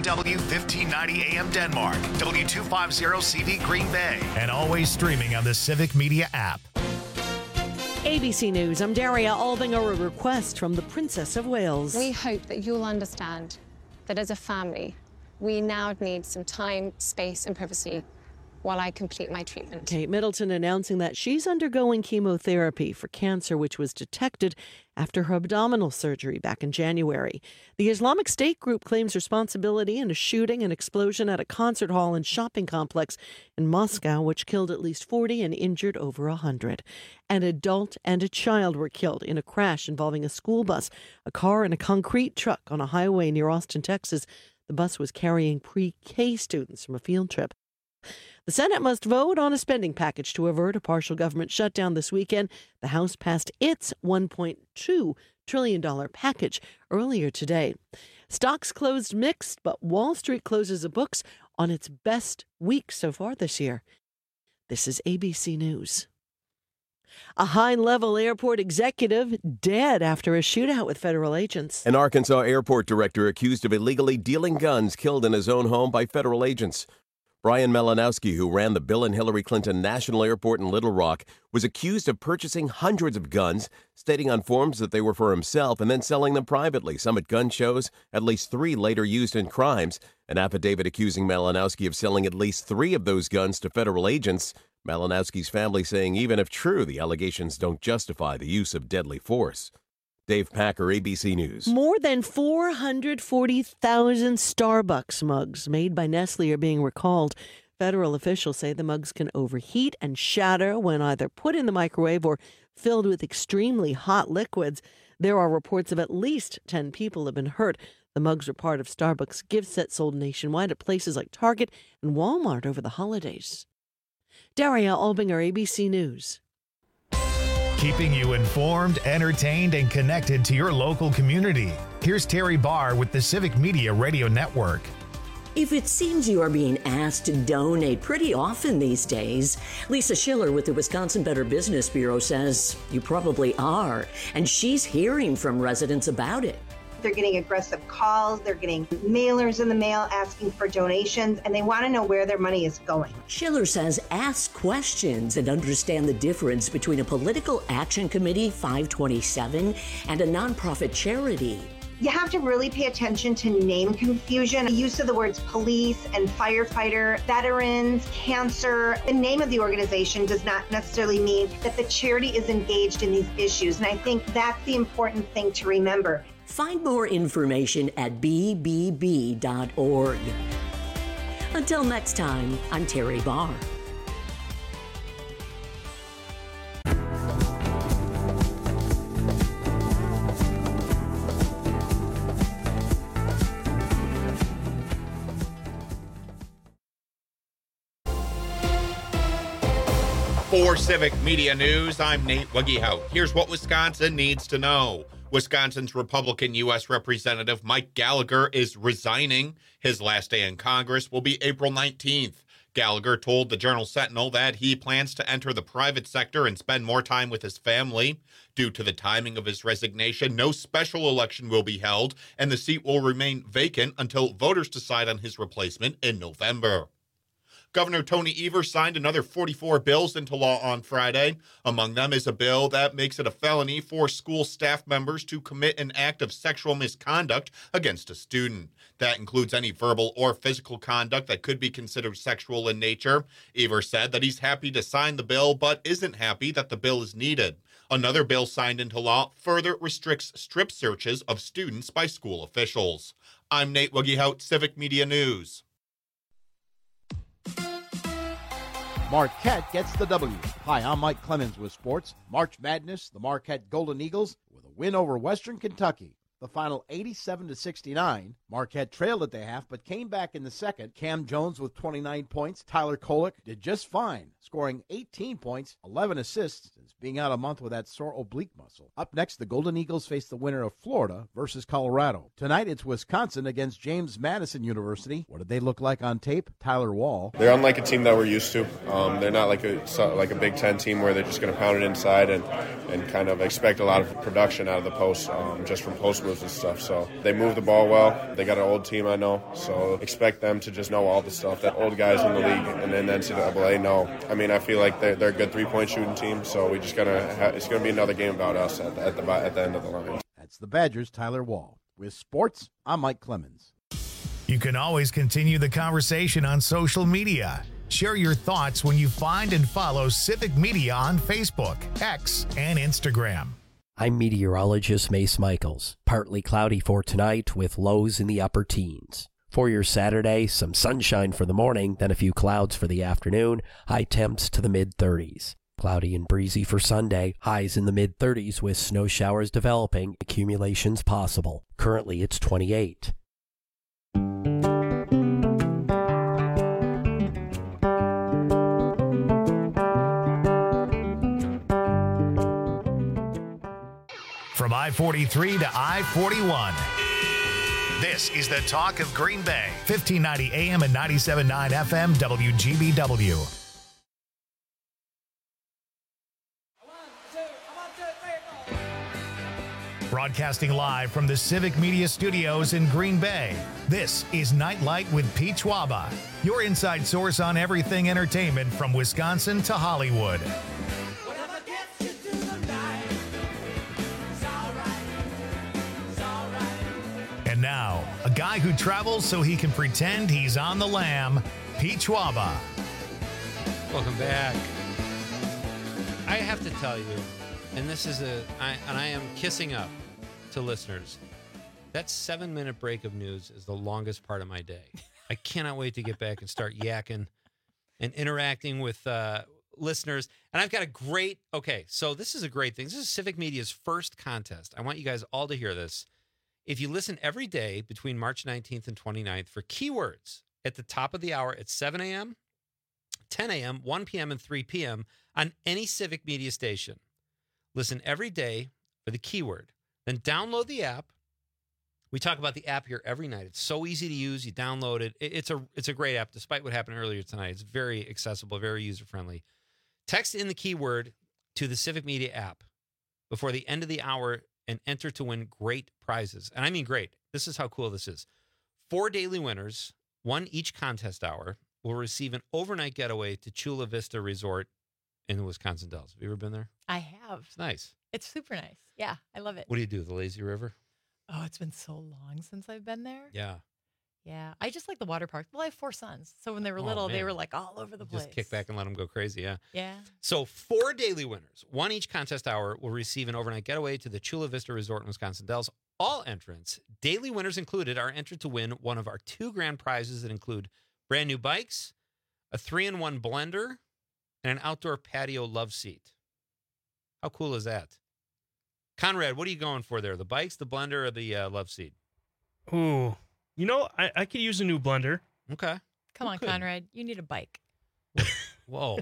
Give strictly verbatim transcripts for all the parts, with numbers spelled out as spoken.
W fifteen ninety A M Denmark, W two fifty C V Green Bay, and always streaming on the Civic Media app. A B C News, I'm Daria Albinger. A request from the Princess of Wales. We hope that you'll understand that as a family, we now need some time, space and privacy while I complete my treatment. Kate Middleton announcing that she's undergoing chemotherapy for cancer, which was detected after her abdominal surgery back in January. The Islamic State group claims responsibility in a shooting and explosion at a concert hall and shopping complex in Moscow, which killed at least forty and injured over one hundred. An adult and a child were killed in a crash involving a school bus, a car, and a concrete truck on a highway near Austin, Texas. The bus was carrying pre-K students from a field trip. The Senate must vote on a spending package to avert a partial government shutdown this weekend. The House passed its one point two trillion dollars package earlier today. Stocks closed mixed, but Wall Street closes the books on its best week so far this year. This is A B C News. A high-level airport executive dead after a shootout with federal agents. An Arkansas airport director accused of illegally dealing guns killed in his own home by federal agents. Brian Malinowski, who ran the Bill and Hillary Clinton National Airport in Little Rock, was accused of purchasing hundreds of guns, stating on forms that they were for himself and then selling them privately, some at gun shows, at least three later used in crimes. An affidavit accusing Malinowski of selling at least three of those guns to federal agents. Malinowski's family saying even if true, the allegations don't justify the use of deadly force. Dave Packer, A B C News. More than four hundred forty thousand Starbucks mugs made by Nestle are being recalled. Federal officials say the mugs can overheat and shatter when either put in the microwave or filled with extremely hot liquids. There are reports of at least ten people have been hurt. The mugs were part of Starbucks gift sets sold nationwide at places like Target and Walmart over the holidays. Daria Albinger, A B C News. Keeping you informed, entertained, and connected to your local community. Here's Terry Barr with the Civic Media Radio Network. If it seems you are being asked to donate pretty often these days, Lisa Schiller with the Wisconsin Better Business Bureau says you probably are, and she's hearing from residents about it. They're getting aggressive calls, they're getting mailers in the mail asking for donations, and they want to know where their money is going. Schiller says ask questions and understand the difference between a political action committee, five twenty-seven, and a nonprofit charity. You have to really pay attention to name confusion. The use of the words police and firefighter, veterans, cancer. The name of the organization does not necessarily mean that the charity is engaged in these issues, and I think that's the important thing to remember. Find more information at b b b dot org. Until next time, I'm Terry Barr. For Civic Media News, I'm Nate Wuggehout. Here's what Wisconsin needs to know. Wisconsin's Republican U S Representative Mike Gallagher is resigning. His last day in Congress will be April nineteenth. Gallagher told the Journal-Sentinel that he plans to enter the private sector and spend more time with his family. Due to the timing of his resignation, no special election will be held, and the seat will remain vacant until voters decide on his replacement in November. Governor Tony Evers signed another forty-four bills into law on Friday. Among them is a bill that makes it a felony for school staff members to commit an act of sexual misconduct against a student. That includes any verbal or physical conduct that could be considered sexual in nature. Evers said that he's happy to sign the bill, but isn't happy that the bill is needed. Another bill signed into law further restricts strip searches of students by school officials. I'm Nate Wuggehout, Civic Media News. Marquette gets the W. Hi, I'm Mike Clemens with sports. March Madness, the Marquette Golden Eagles with a win over Western Kentucky. The final eighty-seven to sixty-nine. Marquette trailed at the half, but came back in the second. Cam Jones with twenty-nine points. Tyler Kolek did just fine, scoring eighteen points, eleven assists, since being out a month with that sore oblique muscle. Up next, the Golden Eagles face the winner of Florida versus Colorado. Tonight, it's Wisconsin against James Madison University. What did they look like on tape? Tyler Wall. They're unlike a team that we're used to. Um, they're not like a like a Big Ten team where they're just going to pound it inside and, and kind of expect a lot of production out of the post, um, just from post moves and stuff. So they move the ball well. They got an old team, I know. So expect them to just know all the stuff that old guys in the league and then N C double A know. I mean, I feel like they're, they're a good three-point shooting team. So we just gotta. Ha- it's gonna be another game about us at the, at the at the end of the line. That's the Badgers' Tyler Wall. With sports, I'm Mike Clemens. You can always continue the conversation on social media. Share your thoughts when you find and follow Civic Media on Facebook, X, and Instagram. I'm meteorologist Mace Michaels. Partly cloudy for tonight with lows in the upper teens. For your Saturday, some sunshine for the morning, then a few clouds for the afternoon, high temps to the mid-thirties. Cloudy and breezy for Sunday, highs in the mid-thirties with snow showers developing, accumulations possible. Currently it's twenty-eight. From I forty-three to I forty-one. This is the talk of Green Bay. fifteen ninety A M and ninety-seven point nine F M W G B W. Broadcasting live from the Civic Media Studios in Green Bay. This is Nightlight with Pete Schwaba, your inside source on everything entertainment from Wisconsin to Hollywood. And now, a guy who travels so he can pretend he's on the lam, Pete Schwaba. Welcome back. I have to tell you, and this is a, I, and I am kissing up to listeners, that seven-minute break of news is the longest part of my day. I cannot wait to get back and start yakking and interacting with uh, listeners. And I've got a great, okay, so this is a great thing. This is Civic Media's first contest. I want you guys all to hear this. If you listen every day between March nineteenth and twenty-ninth for keywords at the top of the hour at seven a.m., ten a.m., one p.m., and three p.m. on any Civic Media station, listen every day for the keyword. Then download the app. We talk about the app here every night. It's so easy to use. You download it. It's a, it's a great app, despite what happened earlier tonight. It's very accessible, very user-friendly. Text in the keyword to the Civic Media app before the end of the hour and enter to win great prizes. And I mean great. This is how cool this is. Four daily winners, one each contest hour, will receive an overnight getaway to Chula Vista Resort in the Wisconsin Dells. Have you ever been there? I have. It's nice. It's super nice. Yeah, I love it. What do you do, the lazy river? Oh, it's been so long since I've been there. Yeah. Yeah, I just like the water park. Well, I have four sons. So when they were Oh, little, they man. were like all over the place. Just kick back and let them go crazy, yeah. Yeah. So four daily winners, one each contest hour, will receive an overnight getaway to the Chula Vista Resort in Wisconsin Dells. All entrants, daily winners included, are entered to win one of our two grand prizes that include brand new bikes, a three-in-one blender, and an outdoor patio love seat. How cool is that? Conrad, what are you going for there? The bikes, the blender, or the uh, love seat? Ooh, you know, I, I could use a new blender. Okay. Come on, Good. Conrad. You need a bike. Whoa.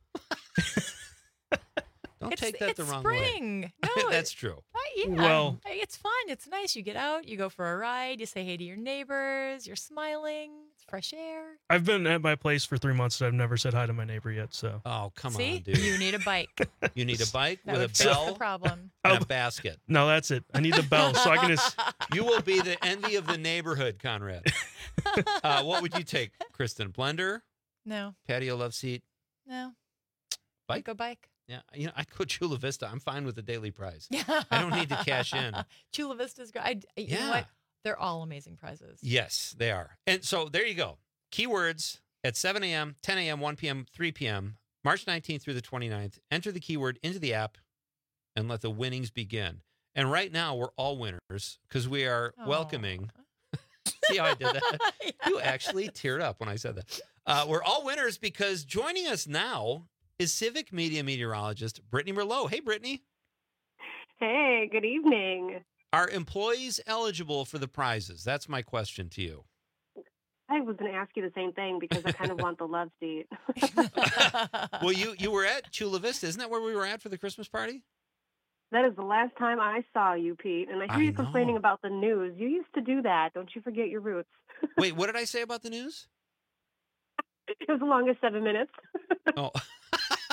Don't It's- take that it's the wrong spring. way. No, That's true. I, yeah, Well- I- it's fun. It's nice. You get out, you go for a ride, you say hey to your neighbors, you're smiling, it's fresh air. I've been at my place for three months and I've never said hi to my neighbor yet. So Oh, come See, on, dude. you need a bike. You need a bike That with would a fix bell the problem. and a Oh. basket. no, that's it. I need the bell so I can just. You will be the envy of the neighborhood, Conrad. Uh, what would you take, Kristen? Blender, No, patio love seat, no. bike? Go bike. Yeah, you know, I go Chula Vista. I'm fine with the daily prize. I don't need to cash in. Chula Vista's great. I, you Yeah. know what? They're all amazing prizes. Yes, they are. And so there you go. Keywords at seven a.m., ten a.m., one p.m., three p.m., March nineteenth through the twenty-ninth. Enter the keyword into the app and let the winnings begin. And right now, we're all winners because we are Aw. welcoming. See how I did that? You actually teared up when I said that. Uh, we're all winners because joining us now is Civic Media meteorologist Brittany Merlot. Hey, Brittany. Hey, good evening. Are employees eligible for the prizes? That's my question to you. I was going to ask you the same thing because I kind of want the love seat. Well, you, you were at Chula Vista. Isn't that where we were at for the Christmas party? That is the last time I saw you, Pete. And I hear I you complaining know. about the news. You used to do that. Don't you forget your roots. Wait, what did I say about the news? It was the longest seven minutes. Oh,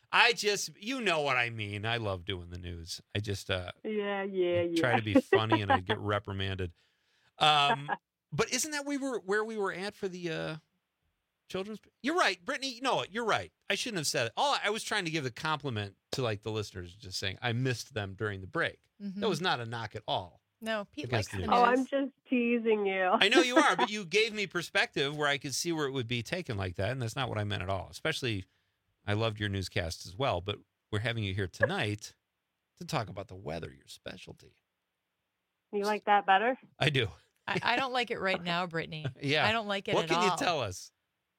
I just, you know what I mean. I love doing the news. I just uh, Yeah, yeah, yeah. try to be funny and I get reprimanded. Um, but isn't that we were where we were at for the uh, children's? You're right, Brittany. No, you're right. I shouldn't have said it. All I was trying to give a compliment to like the listeners, just saying I missed them during the break. Mhm. That was not a knock at all. No, Pete Against likes the the Oh, news. I'm just teasing you. I know you are, but you gave me perspective where I could see where it would be taken like that, and that's not what I meant at all. Especially, I loved your newscasts as well, but we're having you here tonight to talk about the weather, your specialty. You like that better? I do. I, I don't like it right now, Brittany. Yeah. I don't like it What at can all. you tell us?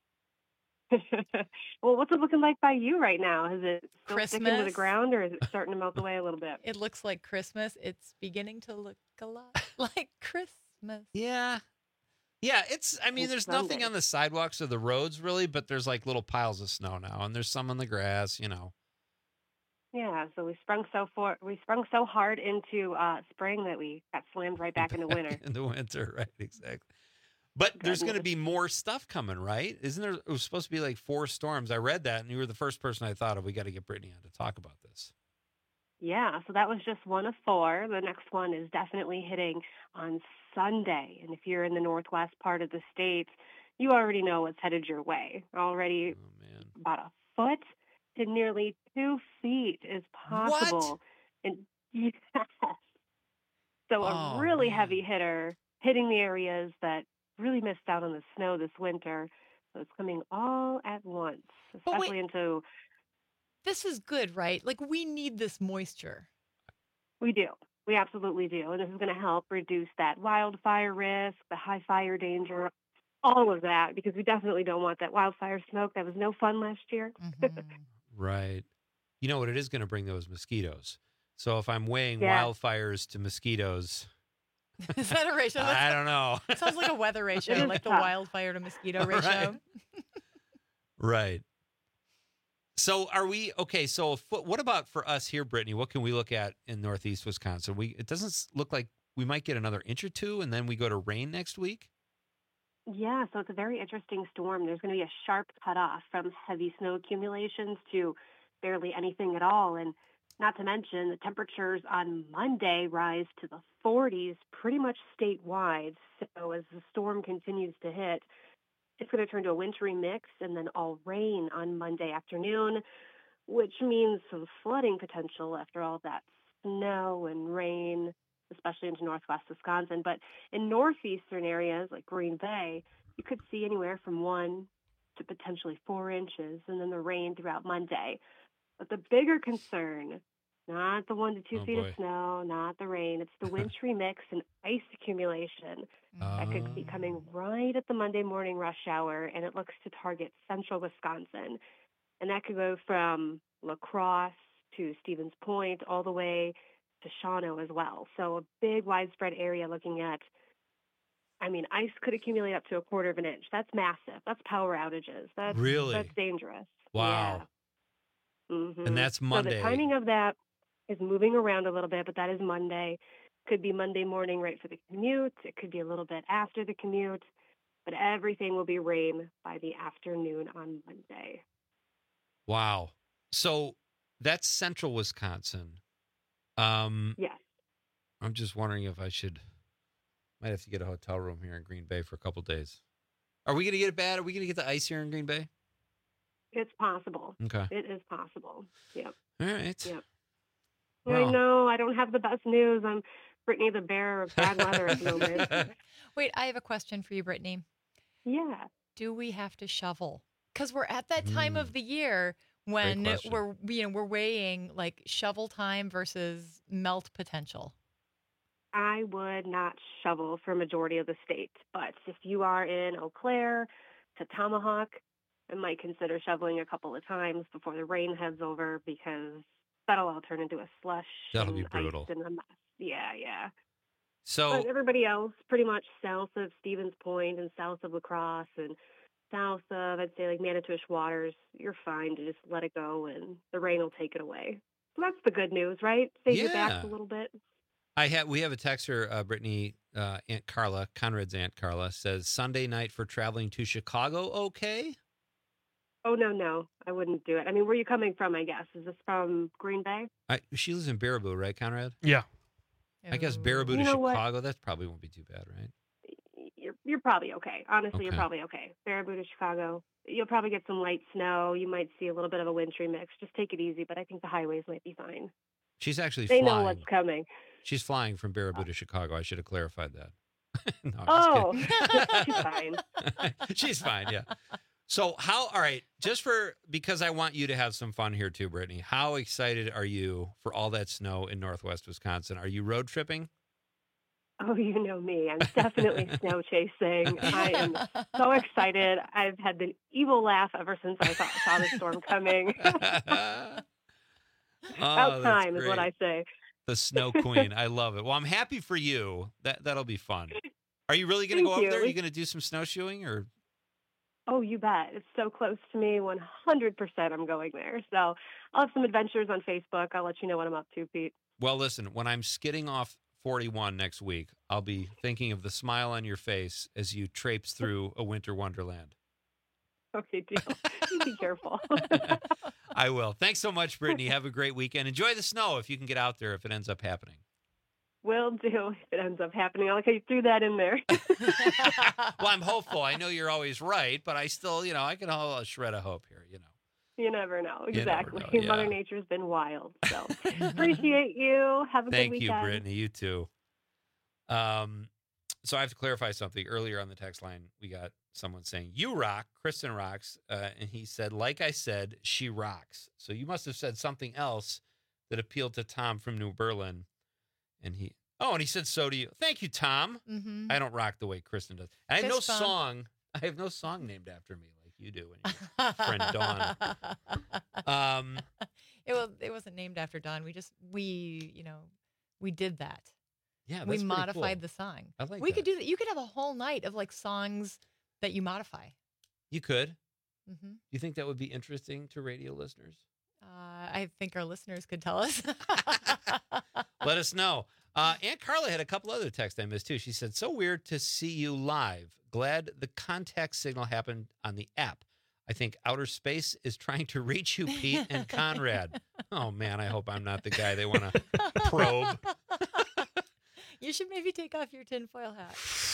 Well, what's it looking like by you right now? Is it still sticking to the Christmas? ground, or is it starting to melt away a little bit? It looks like Christmas. It's beginning to look a lot like Christmas. Yeah. Yeah, it's, I mean, It's there's nothing Sunday. on the sidewalks or the roads really, but there's like little piles of snow now, and there's some on the grass, you know. Yeah, so we sprung so for we sprung so hard into uh, spring that we got slammed right back into winter. In the winter, right, exactly. But there's going to Goodness. be more stuff coming, right? Isn't there? It was supposed to be like four storms. I read that, and you were the first person I thought of. We got to get Brittany on to talk about this. Yeah, so that was just one of four. The next one is definitely hitting on Sunday. And if you're in the northwest part of the state, you already know what's headed your way. Already Oh, man. about a foot to nearly two feet is possible. And yes. So a Oh, really man. heavy hitter hitting the areas that really missed out on the snow this winter. So it's coming all at once, But wait- especially into, This is good, right? Like we need this moisture. we do. We absolutely do. And this is going to help reduce that wildfire risk, the high fire danger, all of that, because we definitely don't want that wildfire smoke. That was no fun last year. Mhm. Right. You know what it is going to bring those mosquitoes. So if I'm weighing Yeah. wildfires to mosquitoes, Is that a ratio? I That's, don't know. sounds like a weather ratio, is like the tough. wildfire to mosquito Right. ratio. Right. So are we okay? So if, what about for us here, Brittany? What can we look at in Northeast Wisconsin? We it doesn't s- look like we might get another inch or two, and then we go to rain next week. Yeah, so it's a very interesting storm. There's going to be a sharp cutoff from heavy snow accumulations to barely anything at all. And not to mention, the temperatures on Monday rise to the forties pretty much statewide. So as the storm continues to hit, it's going to turn to a wintry mix and then all rain on Monday afternoon, which means some flooding potential after all that snow and rain, especially into northwest Wisconsin. But in northeastern areas like Green Bay, you could see anywhere from one to potentially four inches, and then the rain throughout Monday. But the bigger concern, not the one to two Oh, feet boy. of snow, not the rain, it's the wintry mix and ice accumulation that could be coming right at the Monday morning rush hour, and it looks to target central Wisconsin. And that could go from La Crosse to Stevens Point all the way to Shawano as well. So a big widespread area looking at, I mean, ice could accumulate up to a quarter of an inch. That's massive. That's power outages. That's Really? that's dangerous. Wow. Yeah. Mhm. And that's So Monday. the timing of that is moving around a little bit, but that is Monday. Could be Monday morning right for the commute. It could be a little bit after the commute, but everything will be rain by the afternoon on Monday. Wow. So that's central Wisconsin. Um, Yes. I'm just wondering if I should, might have to get a hotel room here in Green Bay for a couple days. Are we going to get it bad? Are we going to get the ice here in Green Bay? It's possible. Okay. It is possible. Yep. All right. Yep. Well. I know. I don't have the best news. I'm Brittany the bearer of bad weather at the moment. Wait, I have a question for you, Brittany. Yeah. Do we have to shovel? Because we're at that time Mm. of the year when question. we're you know we're weighing like shovel time versus melt potential. I would not shovel for a majority of the state, but if you are in Eau Claire to Tomahawk, I might consider shoveling a couple of times before the rain heads over, because that'll all turn into a slush That'll be and brutal. ice and a mess. Yeah, yeah. So, But everybody else, pretty much south of Stevens Point and south of La Crosse and south of, I'd say, like Manitowish Waters, you're fine to just let it go and the rain will take it away. So that's the good news, right? Save your Yeah. backs a little bit. I have we have a texter, uh, Brittany, uh, Aunt Carla, Conrad's Aunt Carla says Sunday night for traveling to Chicago. Okay. Oh, no, no. I wouldn't do it. I mean, where are you coming from, I guess? Is this from Green Bay? I, she lives in Baraboo, right, Conrad? Yeah. I guess Baraboo to You know what? Chicago, that probably won't be too bad, right? You're, you're probably okay. Honestly, Okay. you're probably okay. Baraboo to Chicago. You'll probably get some light snow. You might see a little bit of a wintry mix. Just take it easy, but I think the highways might be fine. She's actually They flying. know what's coming. She's flying from Baraboo to Chicago. I should have clarified that. No, I'm just Oh, kidding. she's fine. She's fine, yeah. So how, all right, just for, because I want you to have some fun here too, Brittany, how excited are you for all that snow in Northwest Wisconsin? Are you road tripping? Oh, you know me. I'm definitely snow chasing. I am so excited. I've had the evil laugh ever since I saw, saw the storm coming. About Oh, that's time is what great. I say. The snow queen. I love it. Well, I'm happy for you. That, that'll be fun. Are you really going to Thank go you. up there? Are you going to do some snowshoeing or? Oh, you bet. It's so close to me. one hundred percent I'm going there. So I'll have some adventures on Facebook. I'll let you know what I'm up to, Pete. Well, listen, when I'm skidding off forty-one next week, I'll be thinking of the smile on your face as you traipse through a winter wonderland. Okay, deal. You be careful. I will. Thanks so much, Brittany. Have a great weekend. Enjoy the snow if you can get out there if it ends up happening. Will do if it ends up happening. I like how you threw that in there. Well, I'm hopeful. I know you're always right, but I still, you know, I can hold a shred of hope here, you know. You never know. You never Exactly. know, yeah. Mother Nature's been wild. So appreciate you. Have a Thank good you, weekend. Brittany. You too. Um, so I have to clarify something. Earlier on the text line, we got someone saying, you rock, Kristen rocks. Uh, and he said, like I said, she rocks. So you must have said something else that appealed to Tom from New Berlin. And he, oh, and he said, so do you. Thank you, Tom. Mm-hmm. I don't rock the way Kristen does. I have no Fist bump. song. I have no song named after me like you do and your friend Dawn. Um, it was. It wasn't named after Dawn. We just we you know we did that. yeah, we that's pretty modified cool. the song. I like we that. could do that. You could have a whole night of like songs that you modify. You could. Mm-hmm. You think that would be interesting to radio listeners? Uh, I think our listeners could tell us. Let us know. Uh, Aunt Carla had a couple other texts I missed too. She said, so weird to see you live. Glad the contact signal happened on the app. I think outer space is trying to reach you, Pete and Conrad. Oh, man, I hope I'm not the guy they want to probe. You should maybe take off your tinfoil hat.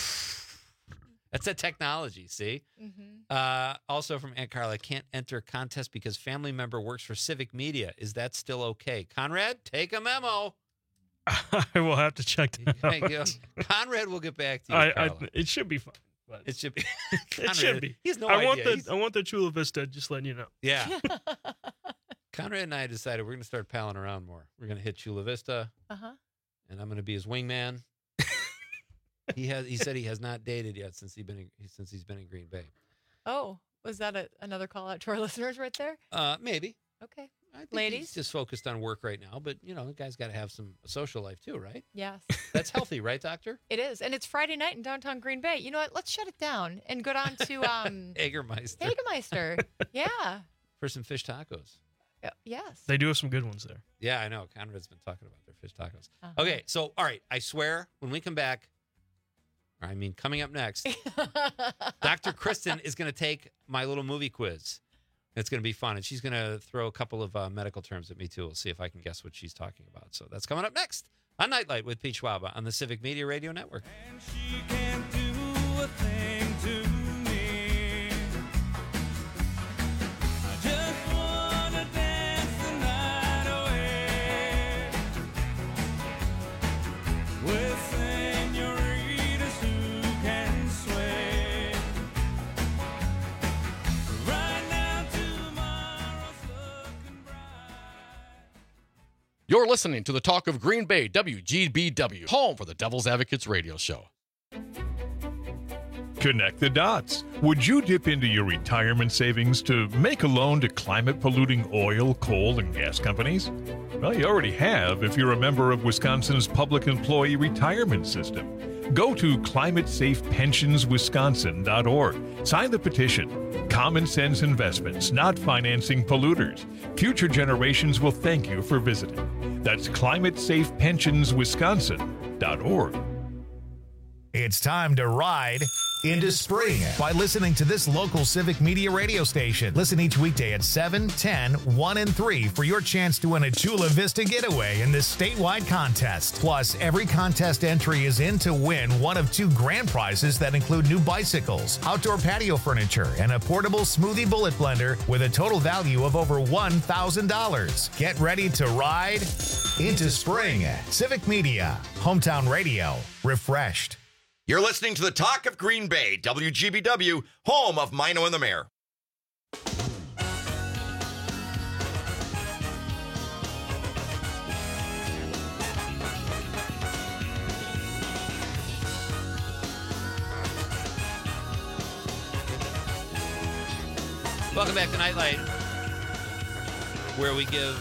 That's a technology, see? Mm-hmm. Uh, also from Aunt Carla, can't enter contest because family member works for Civic Media. Is that still okay? Conrad, take a memo. I will have to check that Thank out. you. Conrad will get back to you, I, I, Carla. it should be fine. But It should be. it should be. He has no I idea. want the He's- I want the Chula Vista. Just letting you know. Yeah. Conrad and I decided we're going to start palling around more. We're going to hit Chula Vista, Uh huh. and I'm going to be his wingman. he has. He said he has not dated yet since he been in, since he's been in Green Bay. Oh, was that a, another call out to our listeners right there? Uh, maybe. Okay. I think Ladies? he's just focused on work right now, but you know, the guy's got to have some social life too, right? Yes, That's healthy, right, Doctor? it is, and it's Friday night in downtown Green Bay. You know what? Let's shut it down and go down to um, Egermeister Hagemeister. Yeah. for some fish tacos. Uh, Yes. They do have some good ones there. Yeah, I know. Conrad's been talking about their fish tacos. Uh-huh. Okay, so all right, I swear when we come back, or I mean coming up next, Doctor Kristen is going to take my little movie quiz. It's going to be fun, and she's going to throw a couple of uh, medical terms at me too. We'll see if I can guess what she's talking about. So that's coming up next on Nightlight with Pete Schwaba on the Civic Media Radio Network. And she can't do a thing to me. I just wanna dance the night away with senoritas who can sway. Right now, tomorrow's looking bright. You're listening to the Talk of Green Bay, W G B W, home for the Devil's Advocates radio show. Connect the dots. Would you dip into your retirement savings to make a loan to climate-polluting oil, coal, and gas companies? Well, you already have if you're a member of Wisconsin's Public Employee Retirement System. Go to climate safe pensions wisconsin dot org. Sign the petition. Common sense investments, not financing polluters. Future generations will thank you for visiting. That's climate safe pensions wisconsin dot org. It's time to ride into spring by listening to this local Civic Media radio station. Listen each weekday at seven, ten, one, and three for your chance to win a Chula Vista getaway in this statewide contest. Plus, every contest entry is in to win one of two grand prizes that include new bicycles, outdoor patio furniture, and a portable smoothie bullet blender with a total value of over one thousand dollars. Get ready to ride into spring. Civic Media, hometown radio, refreshed. You're listening to the Talk of Green Bay, W G B W, home of Mino and the Mayor. Welcome back to Nightlight, where we give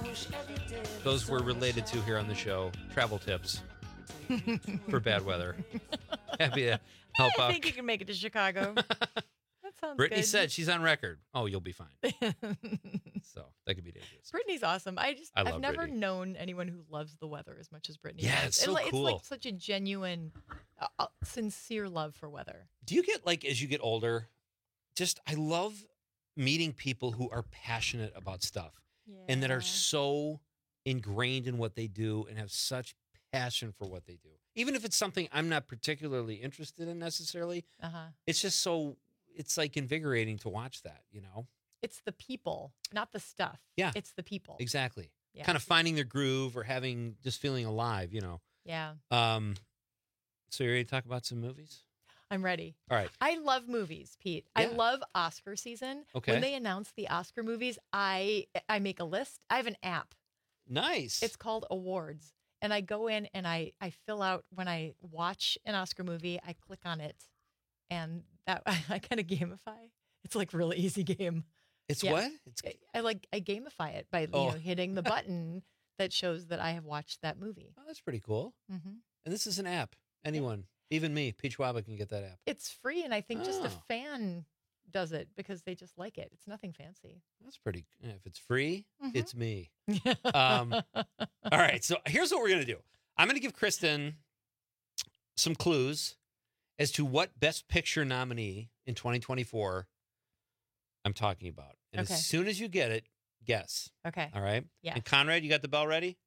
those we're related to here on the show travel tips for bad weather. Happy to help I out. think you can make it to Chicago. That sounds Brittany good. said she's on record. Oh, you'll be fine. So that could be dangerous. Brittany's awesome. I just I I've love never Brittany. known anyone who loves the weather as much as Brittany Yeah, does. it's so li- It's cool. like such a genuine, uh, uh, sincere love for weather. Do you get, like, as you get older, just, I love meeting people who are passionate about stuff and that are so ingrained in what they do and have such passion for what they do. Even if it's something I'm not particularly interested in necessarily, Uh-huh. it's just so, it's like invigorating to watch that, you know? It's the people, not the stuff. Yeah. It's the people. Exactly. Yeah. Kind of finding their groove or having, just feeling alive, you know? Yeah. Um. So you ready to talk about some movies? I'm ready. All right. I love movies, Pete. I Yeah. love Oscar season. Okay. When they announce the Oscar movies, I I make a list. I have an app. Nice. It's called Awards. And I go in and I, I fill out when I watch an Oscar movie, I click on it. And that I, I kind of gamify. It's like a really easy game. It's Yeah. what? It's I, I like I gamify it by Oh. you know hitting the button that shows that I have watched that movie. Oh, that's pretty cool. Mm-hmm. And this is an app. Anyone, even me, Peach Waba, can get that app. It's free, and I think just a Oh. fan does it because they just like it. It's nothing fancy. That's pretty. yeah, If it's free, Mhm. it's me. Um, all right. So here's what we're going to do. I'm going to give Kristen some clues as to what Best Picture nominee in twenty twenty-four I'm talking about. And Okay. as soon as you get it, guess. Okay. All right? Yeah. And Conrad, you got the bell ready?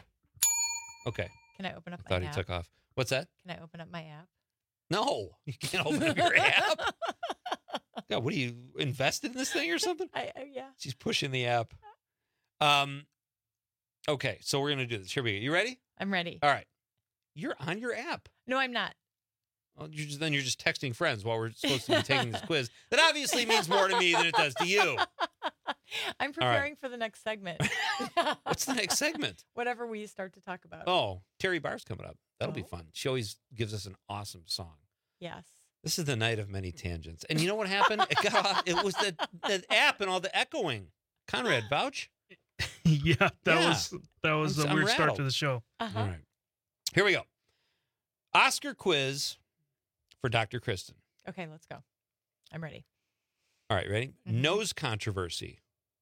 Okay. Can I open up I my thought he app? took off. What's that? Can I open up my app? No, you can't open up your app. God, what are you invested in this thing or something? I, I yeah. She's pushing the app. Um. Okay, so we're gonna do this. Here we go. You ready? I'm ready. All right. You're on your app. No, I'm not. Well, you're just, then you're just texting friends while we're supposed to be taking this quiz. That obviously means more to me than it does to you. I'm preparing for the next segment. What's the next segment? Whatever we start to talk about. Oh, Terry Barr's coming up. That'll be Oh. fun. She always gives us an awesome song. Yes. This is the night of many tangents. And you know what happened? It got off, it was the, the app and all the echoing. Conrad, vouch? yeah, that Yeah. was that was I'm- a I'm weird start rattled. to the show. Uh-huh. All right. Here we go. Oscar quiz for Doctor Kristen. Okay, let's go. I'm ready. All right, ready? Mm-hmm. Nose controversy.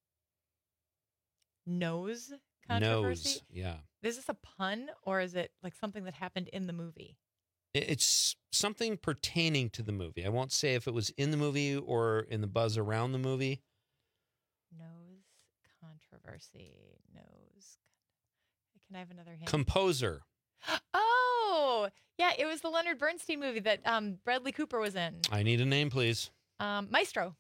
Nose controversy. Nose. Yeah. Is this a pun or is it like something that happened in the movie? It- It's something pertaining to the movie. I won't say if it was in the movie or in the buzz around the movie. Nose controversy. Nose. Can I have another hint? Composer. Oh, yeah, it was the Leonard Bernstein movie that um, Bradley Cooper was in. I need a name, please. Um, Maestro.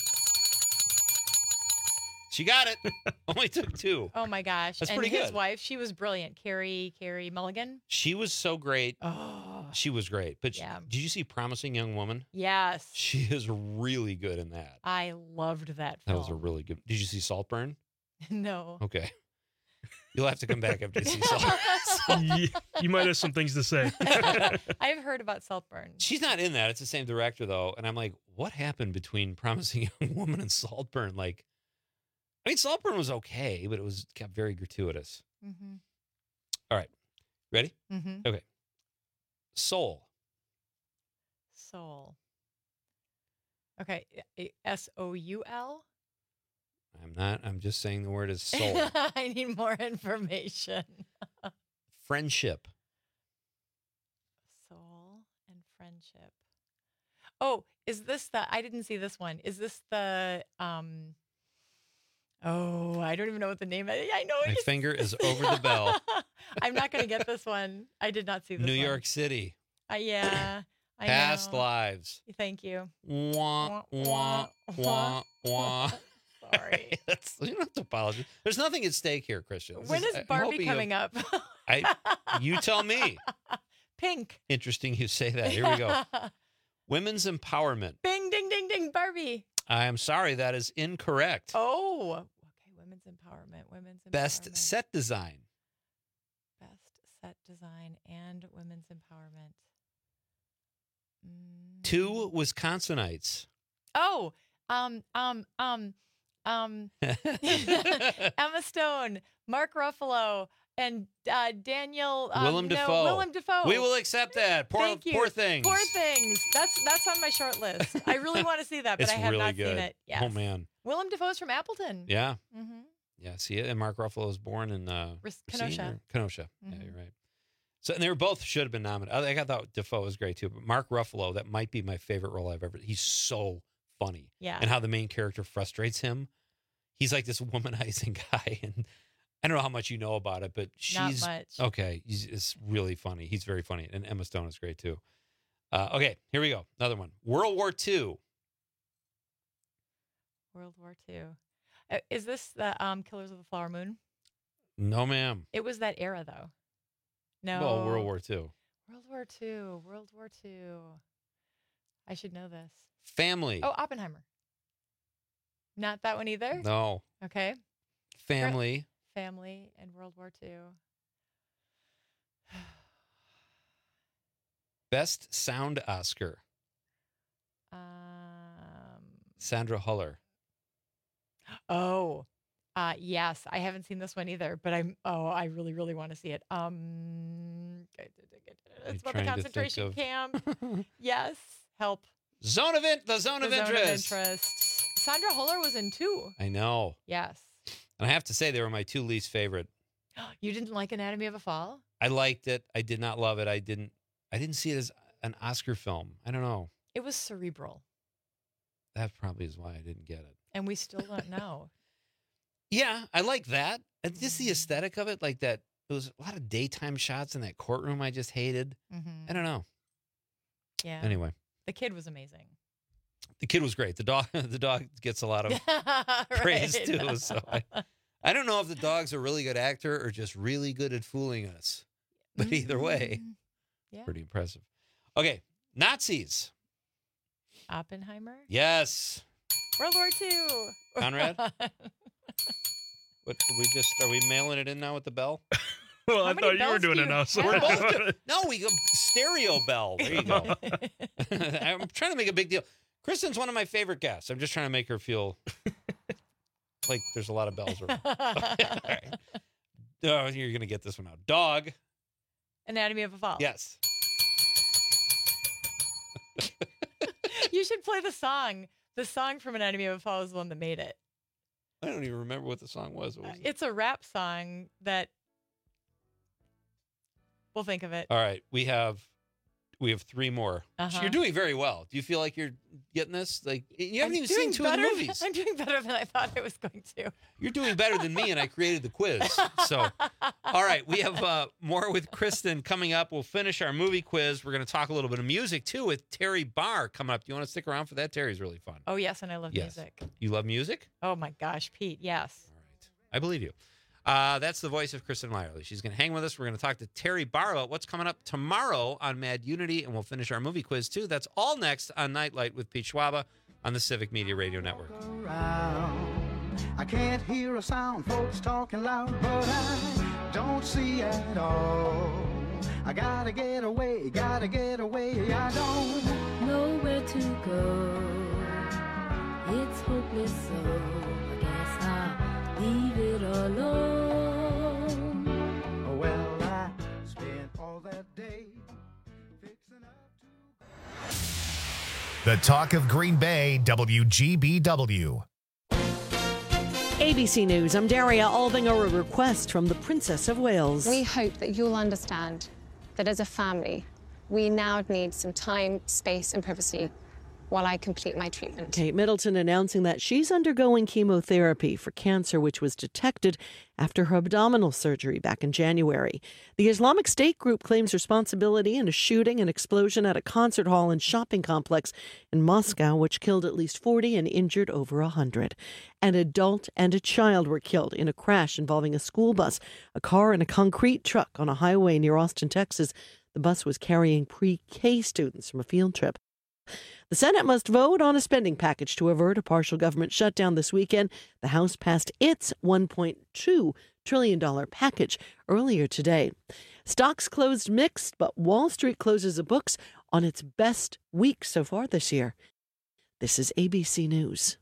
She got it. Only took two. Oh my gosh! That's and pretty his good. wife, she was brilliant. Carrie, Carrie Mulligan. She was so great. Oh, She was great. But she- Yeah. did you see Promising Young Woman? yes, She is really good in that. I loved that That film. was a really good. Did you see Saltburn? no. Okay. You'll have to come back after you see Salt. you, you might have some things to say. I've heard about Saltburn. She's not in that. It's the same director though, and I'm like, what happened between Promising Young Woman and Saltburn? Like, I mean, Saltburn was okay, but it was kept very gratuitous. Mm-hmm. All right, ready? Mm-hmm. Okay. Soul. Soul. Okay, S O U L. I'm not. I'm just saying the word is soul. I need more information. Friendship. Soul and friendship. Oh, is this the? I didn't see this one. Is this the? Um. Oh, I don't even know what the name is. I know My it. finger is over the bell. I'm not going to get this one. I did not see this New one. York City. Uh, yeah. I Past know. lives. Thank you. Wah, wah, wah, wah. Sorry. That's, you don't have to apologize. There's nothing at stake here, Christian. This When is- is I'm Barbie hoping you- coming up? I, you tell me. Pink. Interesting you say that. Here we go. Women's empowerment. Bing, ding, ding, ding, Barbie. I'm sorry, that is incorrect. Oh, okay. Women's empowerment. Women's empowerment. Best set design. Best set design and women's empowerment. Mm. Two Wisconsinites. Oh, um, um, um, um, Emma Stone, Mark Ruffalo, and uh, Daniel um, Willem no, Dafoe. Willem Dafoe. We will accept that. Poor, Thank you. poor things. Poor things. That's that's on my short list. I really want to see that, but It's I have really not good. seen it. Yes. Oh, man. Willem Dafoe's from Appleton. Yeah. Mm-hmm. Yeah, see it. And Mark Ruffalo was born in uh, Ris- Racine Kenosha. or- Kenosha. Yeah, Mhm. you're right. So, and they were both should have been nominated. I, I thought Defoe was great too, but Mark Ruffalo, that might be my favorite role I've ever. He's so funny. Yeah. And how the main character frustrates him. He's like this womanizing guy, and I don't know how much you know about it, but Not she's much. okay. He's it's really funny. He's very funny, and Emma Stone is great too. Uh, okay, here we go. Another one. World War Two. World War Two. Uh, is this the um, Killers of the Flower Moon? No, ma'am. It was that era, though. No. Well, World War Two. World War Two. World War Two. I should know this. Family. Oh, Oppenheimer. Not that one either? No. Okay. Family. Family and World War Two. Best Sound Oscar. Um. Sandra Huller. Oh. Uh, yes, I haven't seen this one either, but I'm. Oh, I really, really want to see it. Um, it's about the trying to concentration think camp. Yes, help. Zone of in- the zone The of Zone interest. interest. Sandra Huller was in two. I know. Yes. And I have to say they were my two least favorite. You didn't like Anatomy of a Fall? I liked it. I did not love it. I didn't I didn't see it as an Oscar film. I don't know. It was cerebral, That probably is why I didn't get it. and we still don't know. Yeah, I like that. And just the aesthetic of it, like that. It was a lot of daytime shots in that courtroom I just hated. Mhm. I don't know. Yeah. Anyway, The kid was amazing. the kid was great. The dog the dog gets a lot of praise Right. too. So I, I don't know if the dog's a really good actor or just really good at fooling us. But either way, Mm, yeah. pretty impressive. Okay, Nazis. Oppenheimer. Yes. World War Two. Conrad? What we just are we mailing it in now with the bell? Well, How I many thought you were bells doing do it you now. So We're both do- no, we go stereo bell. There you go. I'm trying to make a big deal. Kristen's one of my favorite guests. I'm just trying to make her feel like there's a lot of bells around. All right. Oh, you're gonna get this one out. Dog. Anatomy of a Fall. Yes. You should play the song. The song from Anatomy of a Fall is the one that made it. I don't even remember what the song was. What was it? It's a rap song that we'll think of it. All right, we have we have three more. Uh-huh. You're doing very well. Do you feel like you're getting this? Like you haven't I'm even seen doing two of the better- movies. I'm doing better than I thought I was going to. You're doing better than me, and I created the quiz. So, all right, we have uh, more with Kristen coming up. We'll finish our movie quiz. We're going to talk a little bit of music too with Terry Barr coming up. Do you want to stick around for that? Terry's really fun. Oh, yes, and I love Yes. music. You love music? Oh, my gosh, Pete, yes. I believe you. Uh, that's the voice of Kristen Lyerly. She's going to hang with us. We're going to talk to Terry Barr about what's coming up tomorrow on Mad Unity, and we'll finish our movie quiz too. That's all next on Nightlight with Pete Schwaba on the Civic Media Radio Network. I can't hear a sound, folks talking loud, but I don't see at all. I gotta get away, gotta get away, I don't know where to go. It's hopeless, so I guess I'll leave it alone. Well, I spent all that day fixing up The Talk of Green Bay, W G B W. A B C News, I'm Daria Albinger. A request from the Princess of Wales. We hope that you'll understand that as a family, we now need some time, space, and privacy while I complete my treatment. Kate Middleton announcing that she's undergoing chemotherapy for cancer, which was detected after her abdominal surgery back in January. The Islamic State group claims responsibility in a shooting and explosion at a concert hall and shopping complex in Moscow, which killed at least forty and injured over one hundred. An adult and a child were killed in a crash involving a school bus, a car, and a concrete truck on a highway near Austin, Texas. The bus was carrying pre-K students from a field trip. The Senate must vote on a spending package to avert a partial government shutdown this weekend. The House passed its one point two trillion dollars package earlier today. Stocks closed mixed, but Wall Street closes the books on its best week so far this year. This is A B C News.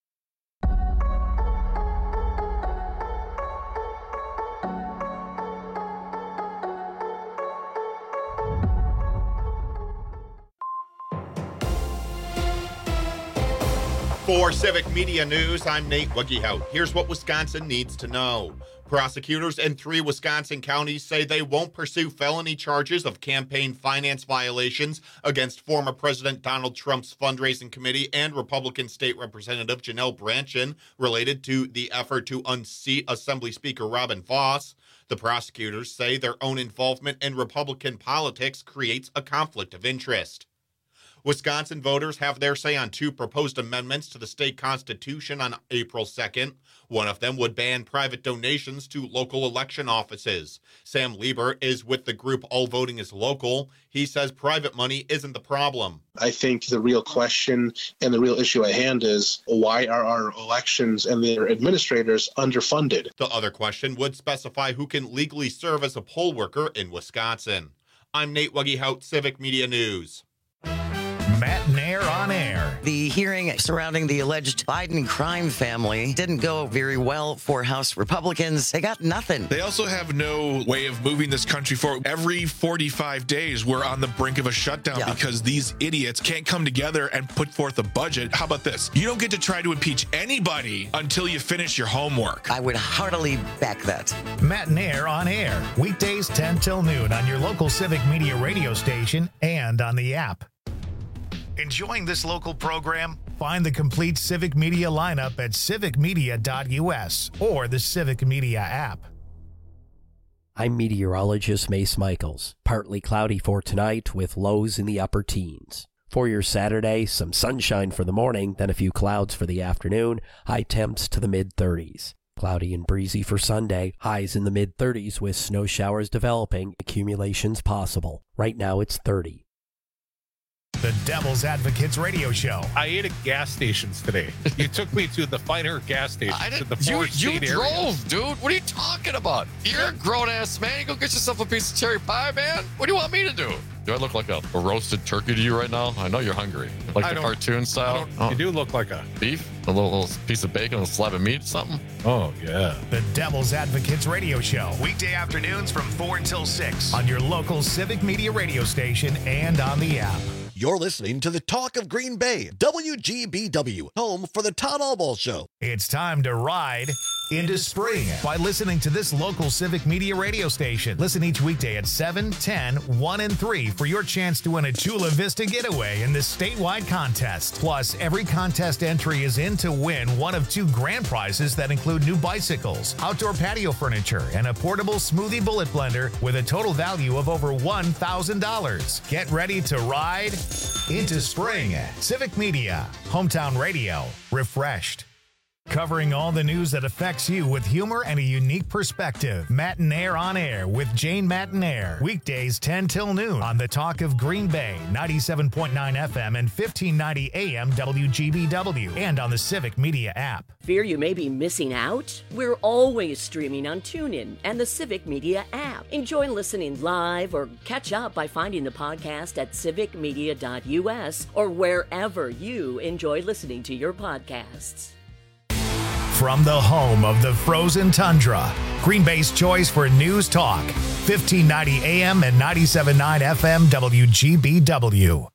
For Civic Media News, I'm Nate Wuggehout. Here's what Wisconsin needs to know. Prosecutors in three Wisconsin counties say they won't pursue felony charges of campaign finance violations against former President Donald Trump's fundraising committee and Republican State Representative Janelle Brandtjen related to the effort to unseat Assembly Speaker Robin Vos. The prosecutors say their own involvement in Republican politics creates a conflict of interest. Wisconsin voters have their say on two proposed amendments to the state constitution on April second. One of them would ban private donations to local election offices. Sam Lieber is with the group All Voting is Local. He says private money isn't the problem. I think the real question and the real issue at hand is, why are our elections and their administrators underfunded? The other question would specify who can legally serve as a poll worker in Wisconsin. I'm Nate Wuggehout, Civic Media News. Matt Nair on air. The hearing surrounding the alleged Biden crime family didn't go very well for House Republicans. They got nothing. They also have no way of moving this country forward. Every forty-five days, we're on the brink of a shutdown yeah. because these idiots can't come together and put forth a budget. How about this? You don't get to try to impeach anybody until you finish your homework. I would heartily back that. Matt Nair on air. Weekdays ten till noon on your local Civic Media radio station and on the app. Enjoying this local program? Find the complete Civic Media lineup at civic media dot u s or the Civic Media app. I'm meteorologist Mace Michaels. Partly cloudy for tonight with lows in the upper teens. For your Saturday, some sunshine for the morning, then a few clouds for the afternoon, high temps to the mid-thirties. Cloudy and breezy for Sunday, highs in the mid-thirties with snow showers developing, accumulations possible. Right now it's thirty. The Devil's Advocates radio show. I ate at gas stations today. You took me to the finer gas stations I in the you, fourth you state drove, areas. dude. What are you talking about? You're a grown-ass man. You go get yourself a piece of cherry pie, man. What do you want me to do? Do I look like a, a roasted turkey to you right now? I know you're hungry. Like I the don't- cartoon style? Oh. You do look like a... Beef? A little, little piece of bacon, a slab of meat, something? Oh, yeah. The Devil's Advocates radio show. Weekday afternoons from four until six on your local Civic Media radio station and on the app. You're listening to the Talk of Green Bay, W G B W, home for the Todd Allball Show. It's time to ride into spring by listening to this local Civic Media radio station. Listen each weekday at seven, ten, one, and three for your chance to win a Chula Vista getaway in this statewide contest. Plus, every contest entry is in to win one of two grand prizes that include new bicycles, outdoor patio furniture, and a portable smoothie bullet blender with a total value of over one thousand dollars. Get ready to ride into spring. Civic Media, hometown radio, refreshed. Covering all the news that affects you with humor and a unique perspective. Matt Nair on air with Jane Matt Nair. Weekdays ten till noon on the Talk of Green Bay, ninety-seven point nine F M and fifteen ninety A M W G B W, and on the Civic Media app. Fear you may be missing out? We're always streaming on TuneIn and the Civic Media app. Enjoy listening live or catch up by finding the podcast at civic media dot u s or wherever you enjoy listening to your podcasts. From the home of the frozen tundra, Green Bay's choice for news talk, fifteen ninety A M and ninety-seven point nine F M W G B W.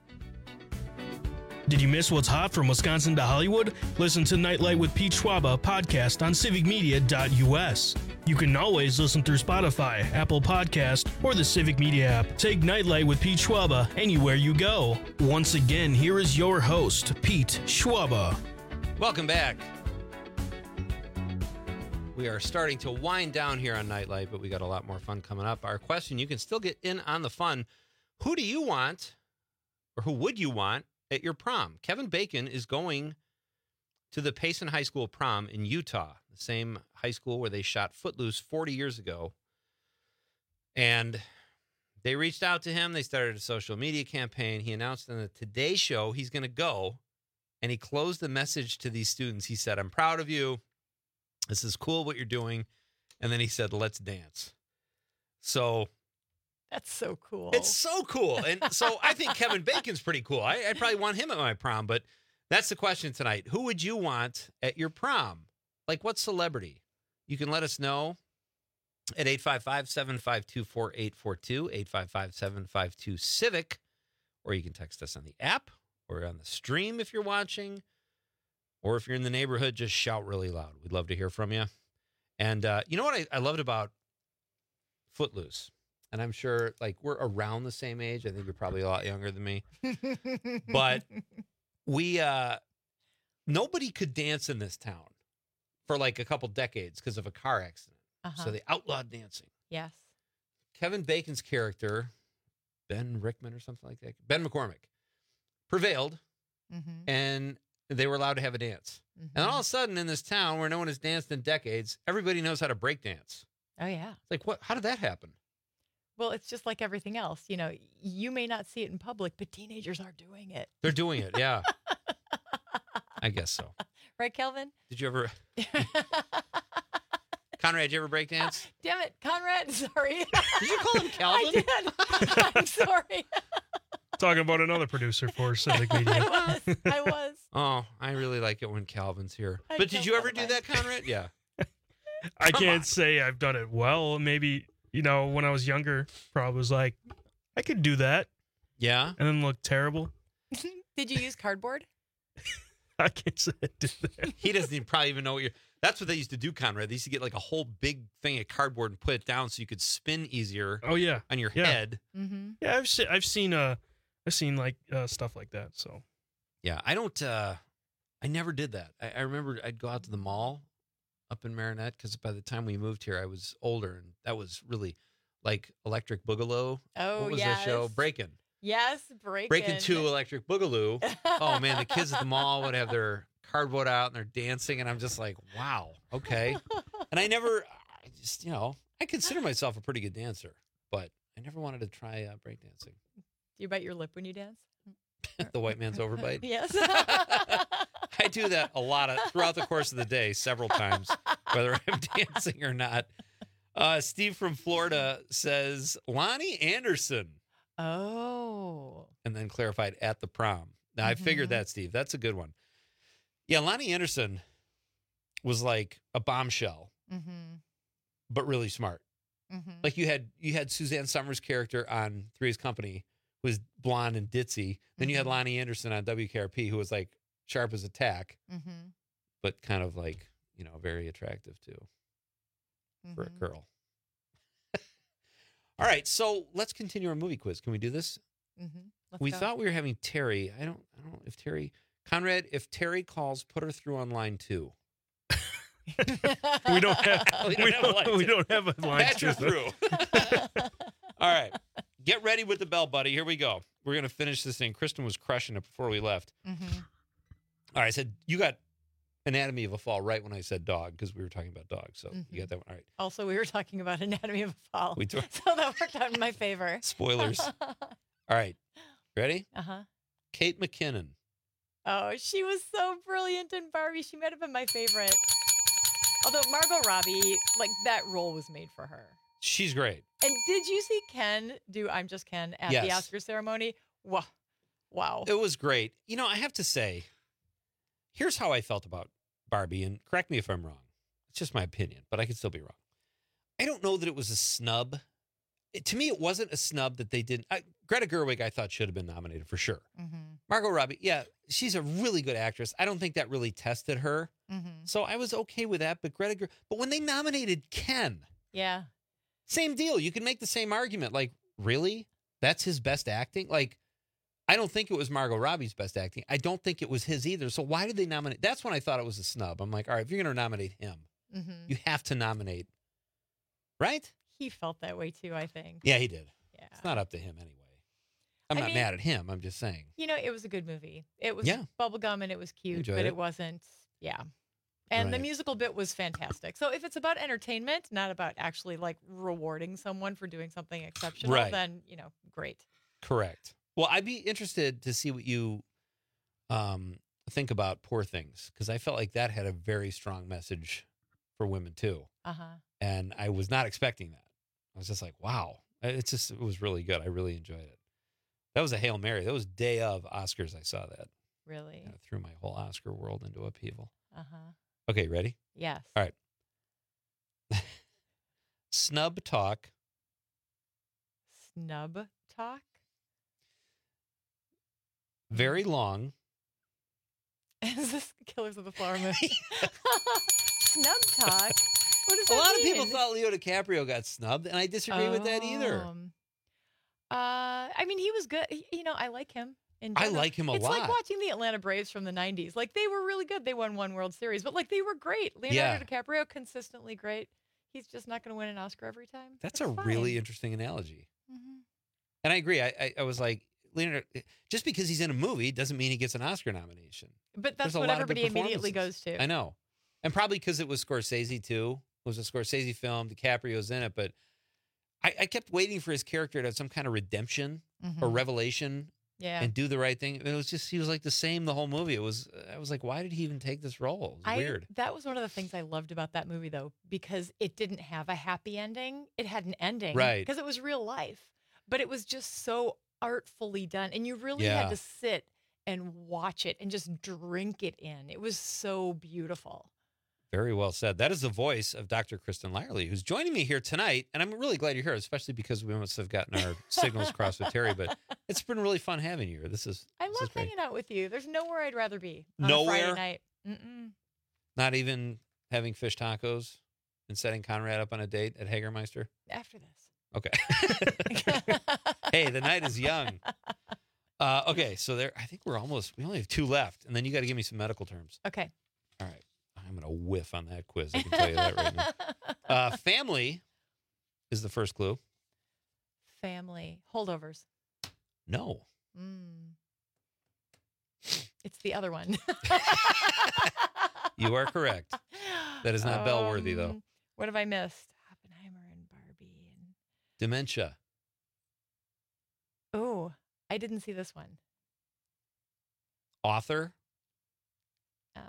Did you miss what's hot from Wisconsin to Hollywood? Listen to Nightlight with Pete Schwaba podcast on civic media dot u s. You can always listen through Spotify, Apple Podcast, or the Civic Media app. Take Nightlight with Pete Schwaba anywhere you go. Once again, here is your host, Pete Schwaba. Welcome back. We are starting to wind down here on Nightlight, but we got a lot more fun coming up. Our question, you can still get in on the fun. Who do you want, or who would you want at your prom? Kevin Bacon is going to the Payson High School prom in Utah, the same high school where they shot Footloose forty years ago. And they reached out to him. They started a social media campaign. He announced on the Today Show he's going to go, and he closed the message to these students. He said, I'm proud of you. This is cool what you're doing. And then he said, let's dance. So that's so cool. It's so cool. And so I think Kevin Bacon's pretty cool. I, I'd probably want him at my prom, but that's the question tonight. Who would you want at your prom? Like, what celebrity? You can let us know at eight five five, seven five two, four eight four two, eight five five, seven five two, CIVIC, or you can text us on the app or on the stream if you're watching, or if you're in the neighborhood, just shout really loud. We'd love to hear from you. And uh, you know what I, I loved about Footloose? And I'm sure, like, we're around the same age. I think you're probably a lot younger than me. But we, uh, nobody could dance in this town for like a couple decades because of a car accident. Uh-huh. So they outlawed dancing. Yes. Kevin Bacon's character, Ben Rickman or something like that, Ben McCormick, prevailed, Mm-hmm. and they were allowed to have a dance. Mhm. And all of a sudden, in this town where no one has danced in decades, everybody knows how to break dance. Oh, yeah. It's like, what? How did that happen? Well, it's just like everything else. You know, you may not see it in public, but teenagers are doing it. They're doing it, yeah. I guess so. Right, Kelvin? Did you ever... Conrad, did you ever break dance? Damn it, Conrad. Sorry. Did you call him Calvin? I did. I'm sorry. Talking about another producer for Civic Media. I was. I was. Oh, I really like it when Calvin's here. I But did you can't ever do that, Conrad? Yeah. I Come can't on. say I've done it well. Maybe, you know, when I was younger, probably was like, I could do that. Yeah. And then look terrible. Did you use cardboard? I can't say I did that. He doesn't even probably even know what you're... That's what they used to do, Conrad. They used to get like a whole big thing of cardboard and put it down so you could spin easier. Oh, yeah. On your Yeah. head. Mm-hmm. Yeah, I've seen, I've seen, uh, I've seen like uh, stuff like that. So, Yeah, I don't... uh I never did that. I, I remember I'd go out to the mall up in Marinette because by the time we moved here, I was older, and that was really like Electric Boogaloo. Oh, what was yes. that show? Breakin'. Yes, breaking. Breakin' two Electric Boogaloo. Oh man, the kids at the mall would have their cardboard out and they're dancing, and I'm just like, wow, okay. And I never, I just, you know, I consider myself a pretty good dancer, but I never wanted to try uh, breakdancing. Do you bite your lip when you dance? The white man's overbite. Yes. I do that a lot of, throughout the course of the day, several times, whether I'm dancing or not. Uh, Steve from Florida says Lonnie Anderson. Oh. And then clarified at the prom. Now, I figured Mhm. that, Steve. That's a good one. Yeah, Lonnie Anderson was like a bombshell, Mm-hmm. but really smart. Mm-hmm. Like you had you had Suzanne Summers' character on Three's Company, who was blonde and ditzy. Then you had Mhm. Lonnie Anderson on W K R P, who was like sharp as a tack, Mm-hmm. but kind of like, you know, very attractive too for a Mhm. girl. All right, so let's continue our movie quiz. Can we do this? Mm-hmm. Let's we go. thought we were having Terry. I don't I don't know if Terry Conrad, if Terry calls, put her through on line two. we don't have We we don't have don't, line we two. don't have a line Patch her to- through. All right. Get ready with the bell, buddy. Here we go. We're going to finish this thing. Kristen was crushing it before we left. Mm-hmm. All right. I said, you got Anatomy of a Fall right when I said dog, because we were talking about dogs. So you got that one. All right. Also, we were talking about Anatomy of a Fall. We do- So that worked out in my favor. Spoilers. All right. Ready? Uh-huh. Kate McKinnon. Oh, she was so brilliant in Barbie. She might have been my favorite. Although Margot Robbie, like, that role was made for her. She's great. And did you see Ken do I'm Just Ken at the Yes. Oscar ceremony? Wow. Wow. It was great. You know, I have to say, here's how I felt about Barbie, and correct me if I'm wrong. It's just my opinion, but I could still be wrong. I don't know that it was a snub. It, to me, it wasn't a snub that they didn't. I, Greta Gerwig, I thought should have been nominated for sure. Mm-hmm. Margot Robbie, yeah, she's a really good actress. I don't think that really tested her. Mm-hmm. So I was okay with that. But Greta, Ger- but when they nominated Ken, Yeah. same deal. You can make the same argument. Like, really? That's his best acting? Like, I don't think it was Margot Robbie's best acting. I don't think it was his either. So why did they nominate? That's when I thought it was a snub. I'm like, all right, if you're going to nominate him, Mm-hmm. you have to nominate, right? He felt that way too, I think. Yeah, he did. Yeah. It's not up to him anyway. I'm I not mean- mad at him. I'm just saying. You know, it was a good movie. It was Yeah. bubblegum and it was cute, Enjoyed but it. it. wasn't, yeah. And the Right. musical bit was fantastic. So if it's about entertainment, not about actually like rewarding someone for doing something exceptional, Right. then, you know, great. Correct. Well, I'd be interested to see what you um, think about Poor Things, because I felt like that had a very strong message for women too. Uh-huh. And I was not expecting that. I was just like, wow. It's just, it was really good. I really enjoyed it. That was a Hail Mary. That was day of Oscars. I saw that. Really? Kind of threw my whole Oscar world into upheaval. Uh-huh. Okay, ready? Yes. All right. Snub talk. Snub talk? Very long. Is this Killers of the Flower Moon? Snub talk? What does A that lot of people mean? thought Leo DiCaprio got snubbed, and I disagree with that either. Um, Uh, I mean, he was good. He- You know, I like him. In I general. like him a it's lot. like watching the Atlanta Braves from the nineties. Like, they were really good. They won one World Series, but, like, they were great. Leonardo DiCaprio, consistently great. He's just not going to win an Oscar every time. That's a fine. really interesting analogy. Mhm. And I agree. I, I, I was like, Leonardo, just because he's in a movie doesn't mean he gets an Oscar nomination. But that's There's a what lot of good everybody immediately goes performances. to. I know. And probably because it was Scorsese, too. It was a Scorsese film. DiCaprio's in it. But I, I kept waiting for his character to have some kind of redemption or Mhm. revelation Yeah. and do the right thing. It was just, he was like the same the whole movie. It was, I was like, why did he even take this role? It was I, weird. That was one of the things I loved about that movie, though, because it didn't have a happy ending. It had an ending. Right. Because it was real life. But it was just so artfully done. And you really Yeah. had to sit and watch it and just drink it in. It was so beautiful. Very well said. That is the voice of Doctor Kristen Lyerly, who's joining me here tonight. And I'm really glad you're here, especially because we must have gotten our signals crossed with Terry. But it's been really fun having you here. This is I this is love great. hanging out with you. There's nowhere I'd rather be on a Nowhere? Friday night. Mm-mm. Not even having fish tacos and setting Conrad up on a date at Hagermeister. After this. Okay. Hey, the night is young. Uh, okay, so there. I think we're almost. We only have two left, and then you got to give me some medical terms. Okay. All right. I'm gonna whiff on that quiz. I can tell you that right now. Uh, family is the first clue. Family. Holdovers. No. Mm. It's the other one. You are correct. That is not bell worthy though. Um, What have I missed? Oppenheimer and Barbie. And Dementia. oh, I didn't see this one. Author. Uh,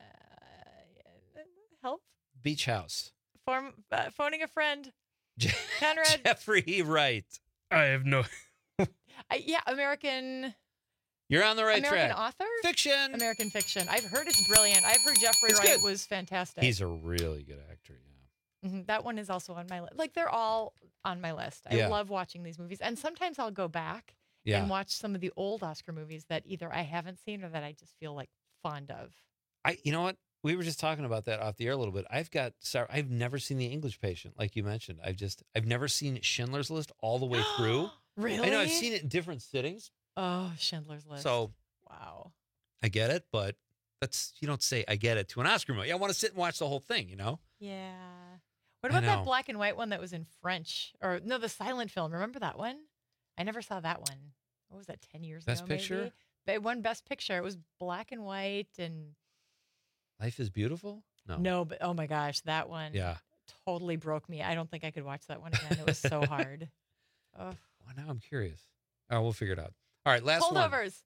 help. Beach House. Form, uh, phoning a friend. Conrad. Jeffrey Wright. I have no. I, yeah, American. You're on the right American track. author. Fiction. American fiction. I've heard it's brilliant. I've heard Jeffrey It's Wright good. was fantastic. He's a really good actor. Yeah. Mhm, that one is also on my list. Like, they're all on my list. I Yeah. love watching these movies, and sometimes I'll go back Yeah. and watch some of the old Oscar movies that either I haven't seen or that I just feel like fond of. I. You know what? We were just talking about that off the air a little bit. I've got. Sorry, I've never seen The English Patient, like you mentioned. I've just. I've never seen Schindler's List all the way through. Really? I know. I've seen it in different sittings. Oh, Schindler's List. So wow. I get it, but that's you don't say I get it to an Oscar movie. I want to sit and watch the whole thing. You know. Yeah. What I about know. that black and white one that was in French? Or no, the silent film. Remember that one? I never saw that one. What was that, ten years Best ago? Picture? Maybe? But it won Best Picture. It was black and white and Life is Beautiful. No. no, but oh my gosh, that one Yeah. totally broke me. I don't think I could watch that one again. It was so hard. Oh. Well, now I'm curious. All right, we'll figure it out. All right, last one. Holdovers.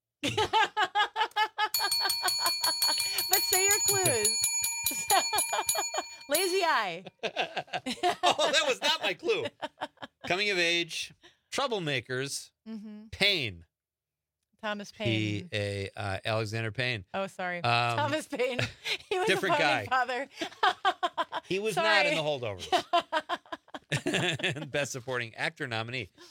But say your clues. Lazy Eye. Oh, that was not my clue. Coming of age, troublemakers, Mhm. Pain. Thomas P Paine. A uh, Alexander Payne. Oh, sorry. Um, Thomas Paine. He was different a founding guy. father. He was Sorry. not in the holdovers. Best supporting actor nominee.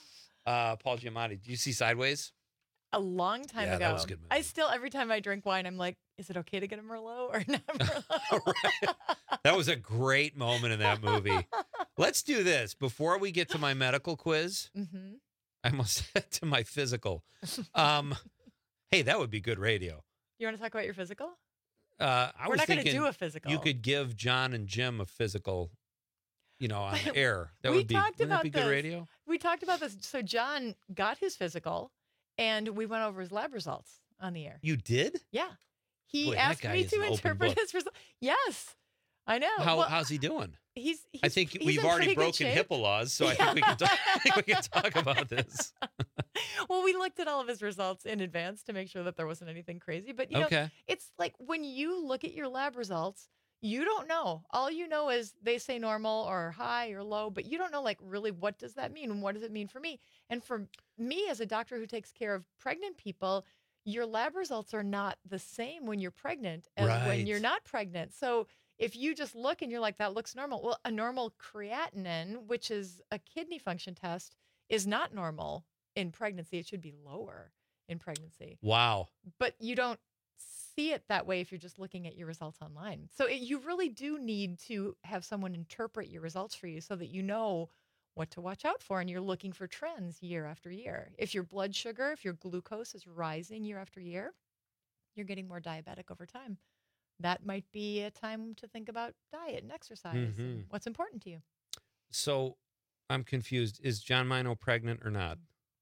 Uh, Paul Giamatti. Did you see Sideways? A long time Yeah, ago. that was a good movie. I still, every time I drink wine, I'm like, is it okay to get a Merlot or not Merlot? That was a great moment in that movie. Let's do this before we get to my medical quiz. Mm-hmm. I almost said to my physical. Um, hey, that would be good radio. You want to talk about your physical? Uh, I We're was not going to thinking do a physical. You could give John and Jim a physical, you know, on the air. That we would be, talked wouldn't that about be this. good radio? We talked about this. So John got his physical, and we went over his lab results on the air. You did? Yeah. He Boy, that asked guy me is to an open interpret book. his results. Yes, I know. How, Well, how's he doing? He's, he's. I think he's we've in already pretty good broken shape. HIPAA laws, so I think we can talk, I think we can talk about this. Well, we looked at all of his results in advance to make sure that there wasn't anything crazy. But you know, Okay. it's like when you look at your lab results, you don't know. All you know is they say normal or high or low, but you don't know like really what does that mean and what does it mean for me? And for me as a doctor who takes care of pregnant people, your lab results are not the same when you're pregnant as Right. when you're not pregnant. So if you just look and you're like, that looks normal. Well, a normal creatinine, which is a kidney function test, is not normal in pregnancy. It should be lower in pregnancy. Wow. But you don't see it that way if you're just looking at your results online. So it, you really do need to have someone interpret your results for you so that you know what to watch out for and you're looking for trends year after year. If your blood sugar, if your glucose is rising year after year, you're getting more diabetic over time. That might be a time to think about diet and exercise Mhm. and what's important to you. So I'm confused. Is John Mino pregnant or not?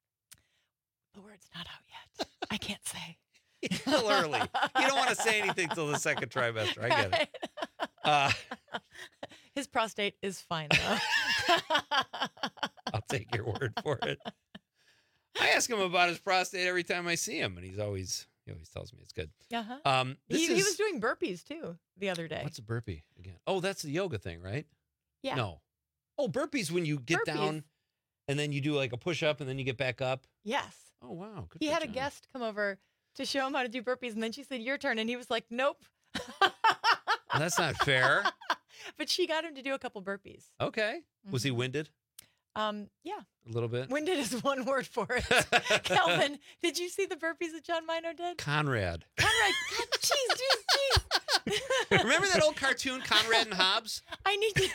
The word's not out yet. I can't say. It's still early. You don't want to say anything till the second trimester. I get it. Uh, His prostate is fine, though. I'll take your word for it. I ask him about his prostate every time I see him, and he's always he always tells me it's good. Uh-huh. Um, this he, is, he was doing burpees, too, the other day. What's a burpee again? Oh, that's the yoga thing, right? Yeah. No. Oh, burpees when you get Burpees. down and then you do like a push up and then you get back up. Yes. Oh, wow. Good He for had a John. guest come over to show him how to do burpees, and then she said, your turn. And he was like, nope. Well, that's not fair. But she got him to do a couple burpees. Okay. Was he winded Um, yeah. a little bit? Winded is one word for it. Calvin, did you see the burpees that John Mino did? Conrad. Conrad, God, jeez, jeez, jeez. Remember that old cartoon, Conrad and Hobbs? I need to,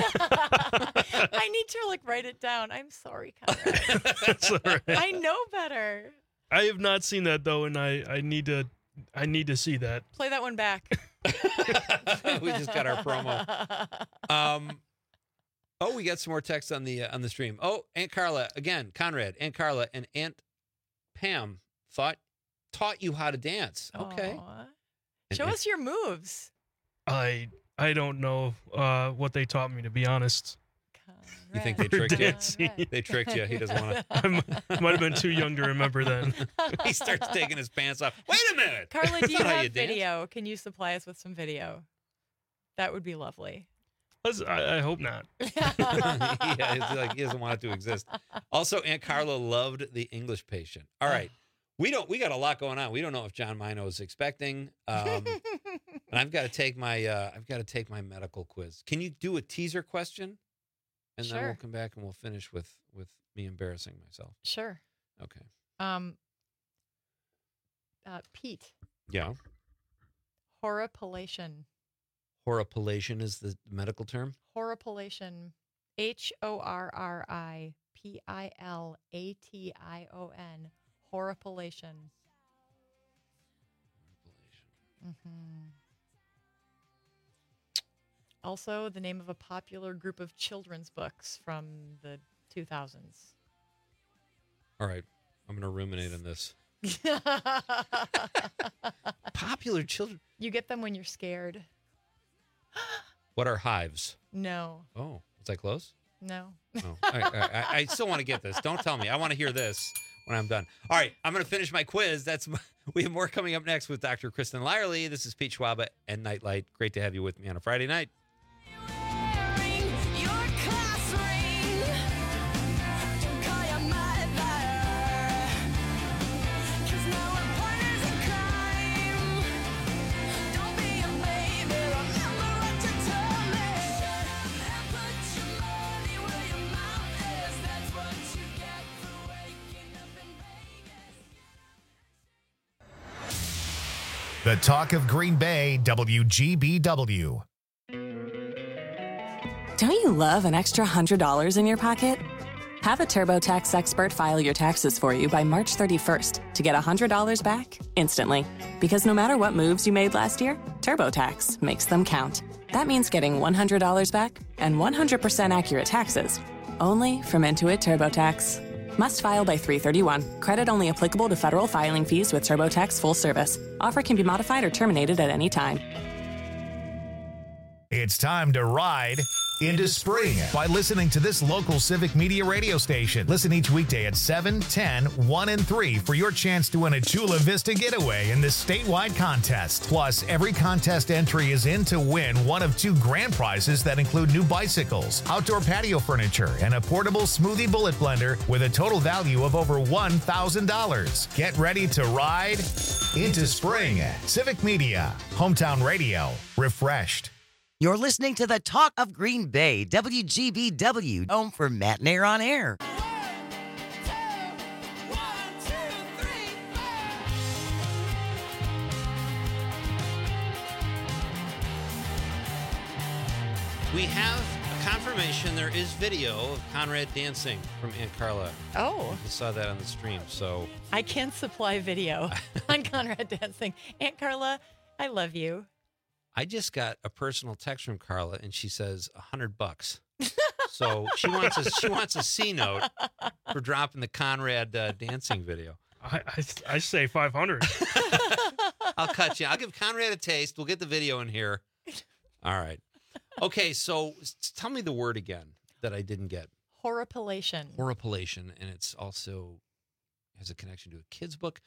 I need to like write it down. I'm sorry, Conrad. That's all right. I know better. I have not seen that though, and I, I need to I need to see that. Play that one back. We just got our promo. Um, oh, we got some more text on the uh, on the stream. Oh, Aunt Carla again, Conrad, Aunt Carla, and Aunt Pam thought taught you how to dance. Okay, Aw. Show us your moves. I I don't know uh, what they taught me, to be honest. you think they tricked you? They tricked you. He doesn't want I might have been too young to remember then. to. He starts taking his pants off. Wait a minute, Carla, That's do you not how have you dance. video? Can you supply us with some video? That would be lovely. Let's- I, I hope not. Yeah, it's like he doesn't want it to exist. Also, Aunt Carla loved The English Patient. All right. We don't we got a lot going on. We don't know if John Mino is expecting. Um, and I've got to take my uh, I've got to take my medical quiz. Can you do a teaser question? And then we'll Sure. come back and we'll finish with with me embarrassing myself. Sure. Okay. Um, uh, Pete, Yeah. horripilation. Horripilation is the medical term. Horripilation. H O R R I P I L A T I O N. Horripilation. Mm-hmm. Also, the name of a popular group of children's books from the two thousands. All right. I'm going to ruminate on this. Popular children. You get them when you're scared. What are hives? No, Oh, was I close? no. Oh, I, I, I still want to get this. Don't tell me. I want to hear this when I'm done. All right, I'm going to finish my quiz. That's my, we have more coming up next with Doctor Kristen Lyerly. This is Pete Schwaba and Nightlight. Great to have you with me on a Friday night. The Talk of Green Bay, W G B W. Don't you love an extra one hundred dollars in your pocket? Have a TurboTax expert file your taxes for you by March thirty-first to get one hundred dollars back instantly. Because no matter what moves you made last year, TurboTax makes them count. That means getting one hundred dollars back and one hundred percent accurate taxes only from Intuit TurboTax. Must file by three thirty-one. Credit only applicable to federal filing fees with TurboTax full service. Offer can be modified or terminated at any time. It's time to ride into spring by listening to this local Civic Media radio station. Listen each weekday at seven, ten, one, and three for your chance to win a Chula Vista getaway in this statewide contest. Plus, every contest entry is in to win one of two grand prizes that include new bicycles, outdoor patio furniture, and a portable smoothie bullet blender with a total value of over one thousand dollars. Get ready to ride into spring. Civic Media, hometown radio, refreshed. You're listening to the Talk of Green Bay, W G B W, home for Matt Nair on Air. We have a confirmation there is video of Conrad dancing from Aunt Carla. Oh. I saw that on the stream, so. I can supply video on Conrad dancing. Aunt Carla, I love you. I just got a personal text from Carla, and she says a hundred bucks. So she wants a she wants a C note for dropping the Conrad uh, dancing video. I, I, I say five hundred. I'll cut you. I'll give Conrad a taste. We'll get the video in here. All right. Okay. So tell me the word again that I didn't get. Horripilation. Horripilation, and it's also has a connection to a kid's book.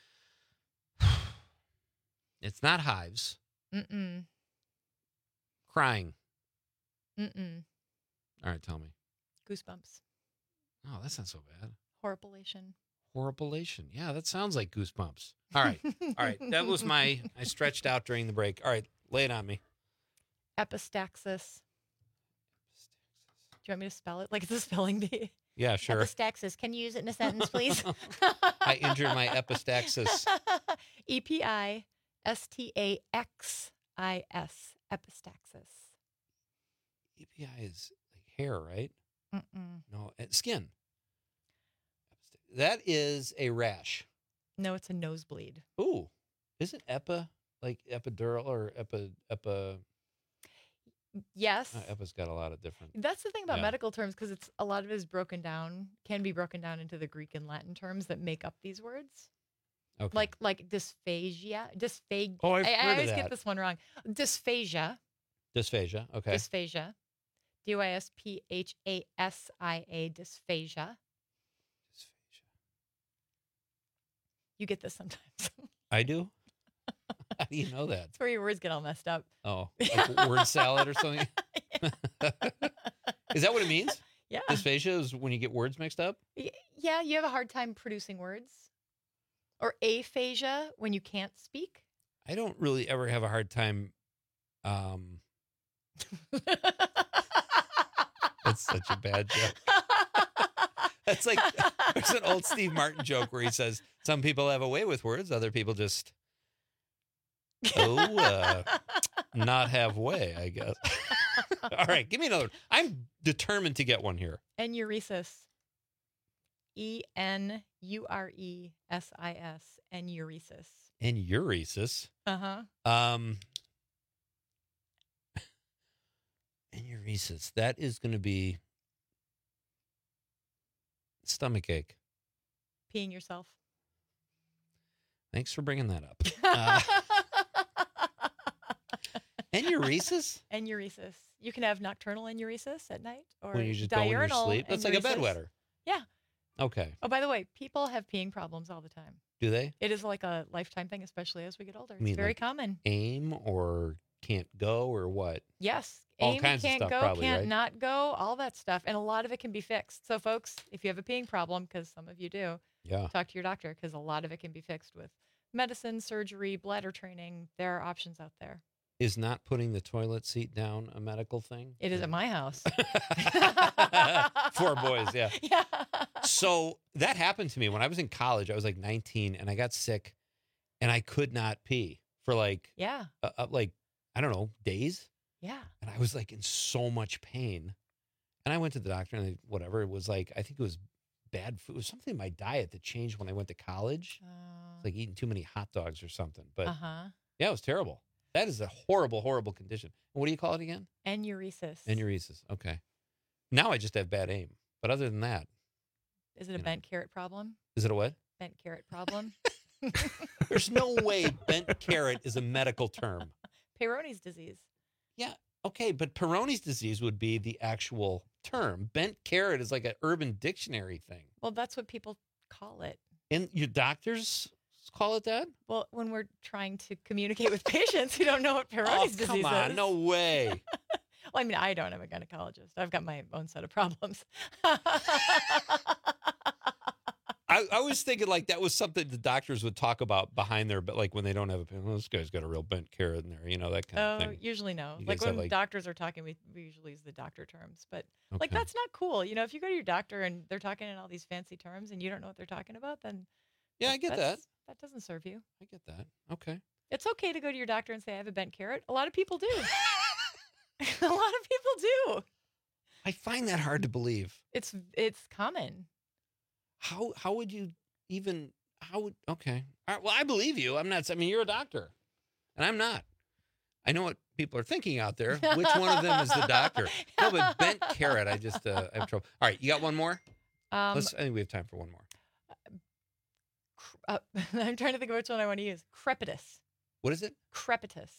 It's not hives. Mm-mm. Crying. Mm-mm. All right, tell me. Goosebumps. Oh, that's not so bad. Horripilation. Horripilation. Yeah, that sounds like goosebumps. All right. All right. That was my, I stretched out during the break. All right. Lay it on me. Epistaxis. Do you want me to spell it? Like it's a spelling bee? Yeah, sure. Epistaxis. Can you use it in a sentence, please? I injured my epistaxis. E P I S T A X I S. Epistaxis. E P I is like hair, right? Mm-mm. No, uh, skin. That is a rash. No, it's a nosebleed. Ooh, isn't epi like epidural or epi epi? Yes. Uh, epi's got a lot of different. That's the thing about Yeah. medical terms because it's a lot of it is broken down, can be broken down into the Greek and Latin terms that make up these words. Okay. Like like dysphagia, dysphagia. Oh, I've I, I heard of always that. get this one wrong. Dysphagia. Dysphagia. Okay. Dysphagia. D Y S P H A S I A. Dysphagia. You get this sometimes. I do. How do you know that? It's where your words get all messed up. Oh, like word salad or something? Is that what it means? Yeah. Dysphagia is when you get words mixed up? Y- Yeah, you have a hard time producing words. Or aphasia, when you can't speak. I don't really ever have a hard time. Um, that's such a bad joke. That's like, there's an old Steve Martin joke where he says, some people have a way with words, other people just, oh, uh, not have way, I guess. All right, give me another one. I'm determined to get one here. Enuresis. E N U R E S I S. Enuresis. Enuresis. Uh-huh. Um, enuresis. That is going to be stomach ache. Peeing yourself. Thanks for bringing that up. Uh, enuresis? Enuresis. You can have nocturnal enuresis at night or When you just go in your diurnal sleep? That's like a enuresis. bedwetter. Yeah. Okay. Oh, by the way, people have peeing problems all the time. Do they? It is like a lifetime thing, especially as we get older. I mean, It's very like common. Aim or can't go or what? Yes. All Aim, kinds of can't stuff, go, probably, can't right? not go, all that stuff. And a lot of it can be fixed. So, folks, if you have a peeing problem, because some of you do, Yeah. talk to your doctor because a lot of it can be fixed with medicine, surgery, bladder training. There are options out there. Is not putting the toilet seat down a medical thing? It is at my house. Four boys, yeah. Yeah. So that happened to me when I was in college. I was like nineteen and I got sick and I could not pee for like, Yeah. uh, uh, like, I don't know, days. Yeah. And I was like in so much pain. And I went to the doctor and they, whatever, it was like, I think it was bad food. It was something in my diet that changed when I went to college. Uh, It's like eating too many hot dogs or something. But uh-huh. yeah, it was terrible. That is a horrible, horrible condition. What do you call it again? Enuresis. Enuresis. Okay. Now I just have bad aim. But other than that, Is it a bent carrot problem? is it a what? Bent carrot problem? There's no way bent carrot is a medical term. Peyronie's disease. Yeah. Okay, but Peyronie's disease would be the actual term. Bent carrot is like an Urban Dictionary thing. Well, that's what people call it. And your doctors call it that? Well, when we're trying to communicate with patients who don't know what Peyronie's Oh, disease come on, is. no way. Well, I mean, I don't have a gynecologist. I've got my own set of problems. I, I was thinking like that was something the doctors would talk about behind their, but like when they don't have a pain, well, this guy's got a real bent carrot in there, you know, that kind Oh, of thing. usually no. You Like guys have, when like- doctors are talking, we, we usually use the doctor terms. But like Okay. that's not cool. You know, if you go to your doctor and they're talking in all these fancy terms and you don't know what they're talking about, then Yeah, I get that. that's- That doesn't serve you. I get that. Okay. It's okay to go to your doctor and say I have a bent carrot. A lot of people do. A lot of people do. I find that hard to believe. It's it's common. How how would you even how would okay. All right, well, I believe you. I'm not I mean, you're a doctor. And I'm not. I know what people are thinking out there. Which one of them is the doctor? No, but bent carrot, I just uh, I have trouble. All right, you got one more? Um, Let's, I think we have time for one more. Uh, I'm trying to think of which one I want to use. Crepitus. What is it? Crepitus.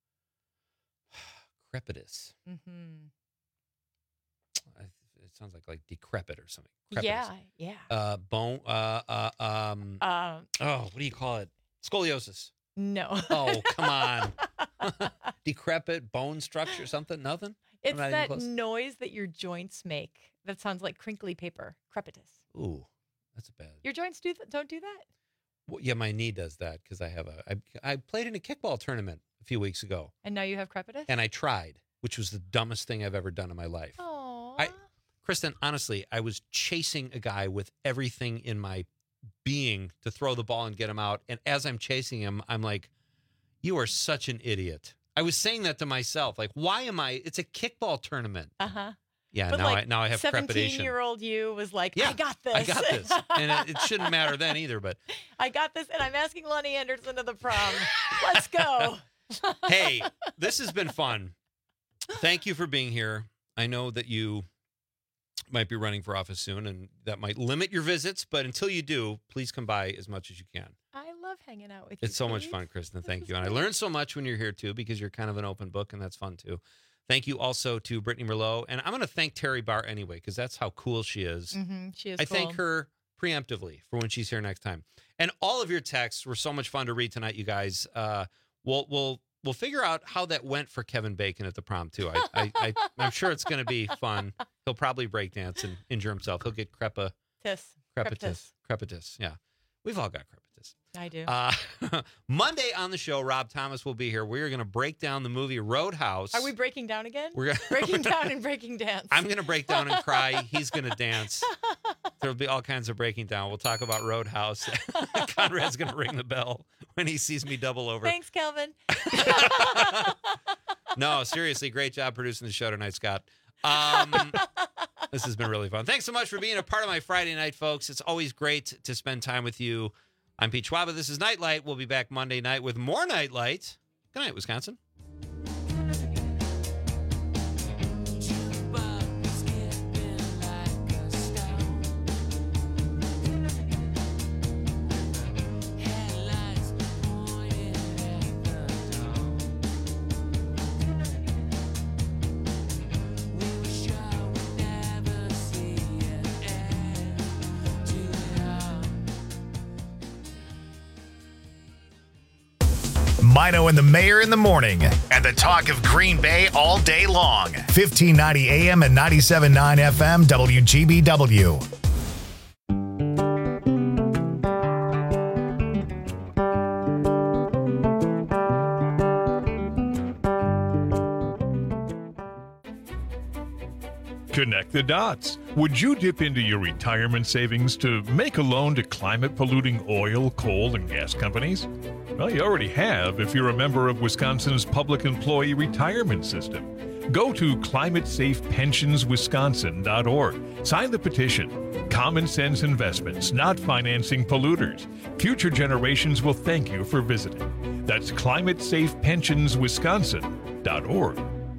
Crepitus. Mm-hmm. I, it sounds like like decrepit or something. Yeah, Crepitus. yeah. Uh, bone. Uh, uh, um. Um, oh, what do you call it? Scoliosis. No. Oh, come on. Decrepit bone structure, something, nothing. I'm It's not even that close. noise that your joints make. That sounds like crinkly paper. Crepitus. Ooh, that's bad. Your joints do th- don't do that. Well, yeah, my knee does that because I have a. I, I played in a kickball tournament a few weeks ago, And now you have crepitus. and I tried, which was the dumbest thing I've ever done in my life. Oh. I, Kristen, honestly, I was chasing a guy with everything in my being to throw the ball and get him out. And as I'm chasing him, I'm like, you are such an idiot. I was saying that to myself. Like, why am I? It's a kickball tournament. Uh huh. Yeah, But now like I now I have crepitation. seventeen-year-old you was like, Yeah, I got this. I got this. And it, it shouldn't matter then either. But I got this, and I'm asking Lenny Anderson to the prom. Let's go. hey, this has been fun. Thank you for being here. I know that you might be running for office soon, and that might limit your visits. But until you do, please come by as much as you can. I love hanging out with you. It's so much Pete. fun, Kristen. Thank you. And I learned so much when you're here, too, because you're kind of an open book, and that's fun, too. Thank you also to Brittany Merlot. And I'm going to thank Terry Barr anyway, because that's how cool she is. Mhm, she is I cool. thank her preemptively for when she's here next time. And all of your texts were so much fun to read tonight, you guys. Uh, we'll, we'll, we'll figure out how that went for Kevin Bacon at the prom, too. I, I, I, I'm sure it's going to be fun. He'll probably break dance and injure himself. He'll get crepa, Tis. crepitus. Crepitus, yeah. We've all got crepitus. I do. Uh, Monday on the show, Rob Thomas will be here. We're going to break down the movie Roadhouse. Are we breaking down again? We're gonna- breaking down and breaking dance. I'm going to break down and cry. He's going to dance. There'll be all kinds of breaking down. We'll talk about Roadhouse. Conrad's going to ring the bell when he sees me double over. Thanks, Kelvin. No, seriously, great job producing the show tonight, Scott. Um, this has been really fun. Thanks so much for being a part of my Friday night, folks. It's always great to spend time with you. I'm Pete Schwaba. This is Nightlight. We'll be back Monday night with more Nightlight. Good night, Wisconsin. Mino and the Mayor in the morning, and the talk of Green Bay all day long. fifteen ninety A M and ninety-seven point nine F M W G B W. Connect the dots. Would you dip into your retirement savings to make a loan to climate polluting oil, coal, and gas companies? Well, you already have if you're a member of Wisconsin's public employee retirement system. Go to climate safe pensions wisconsin dot org. Sign the petition. Common sense investments, not financing polluters. Future generations will thank you for visiting. That's climate safe pensions wisconsin dot org.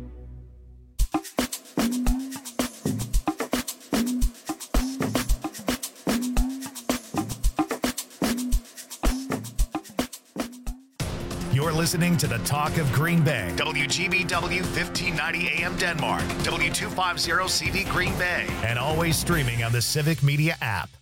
You're listening to the Talk of Green Bay. W G B W fifteen ninety A M Denmark. W two fifty C V Green Bay. And always streaming on the Civic Media app.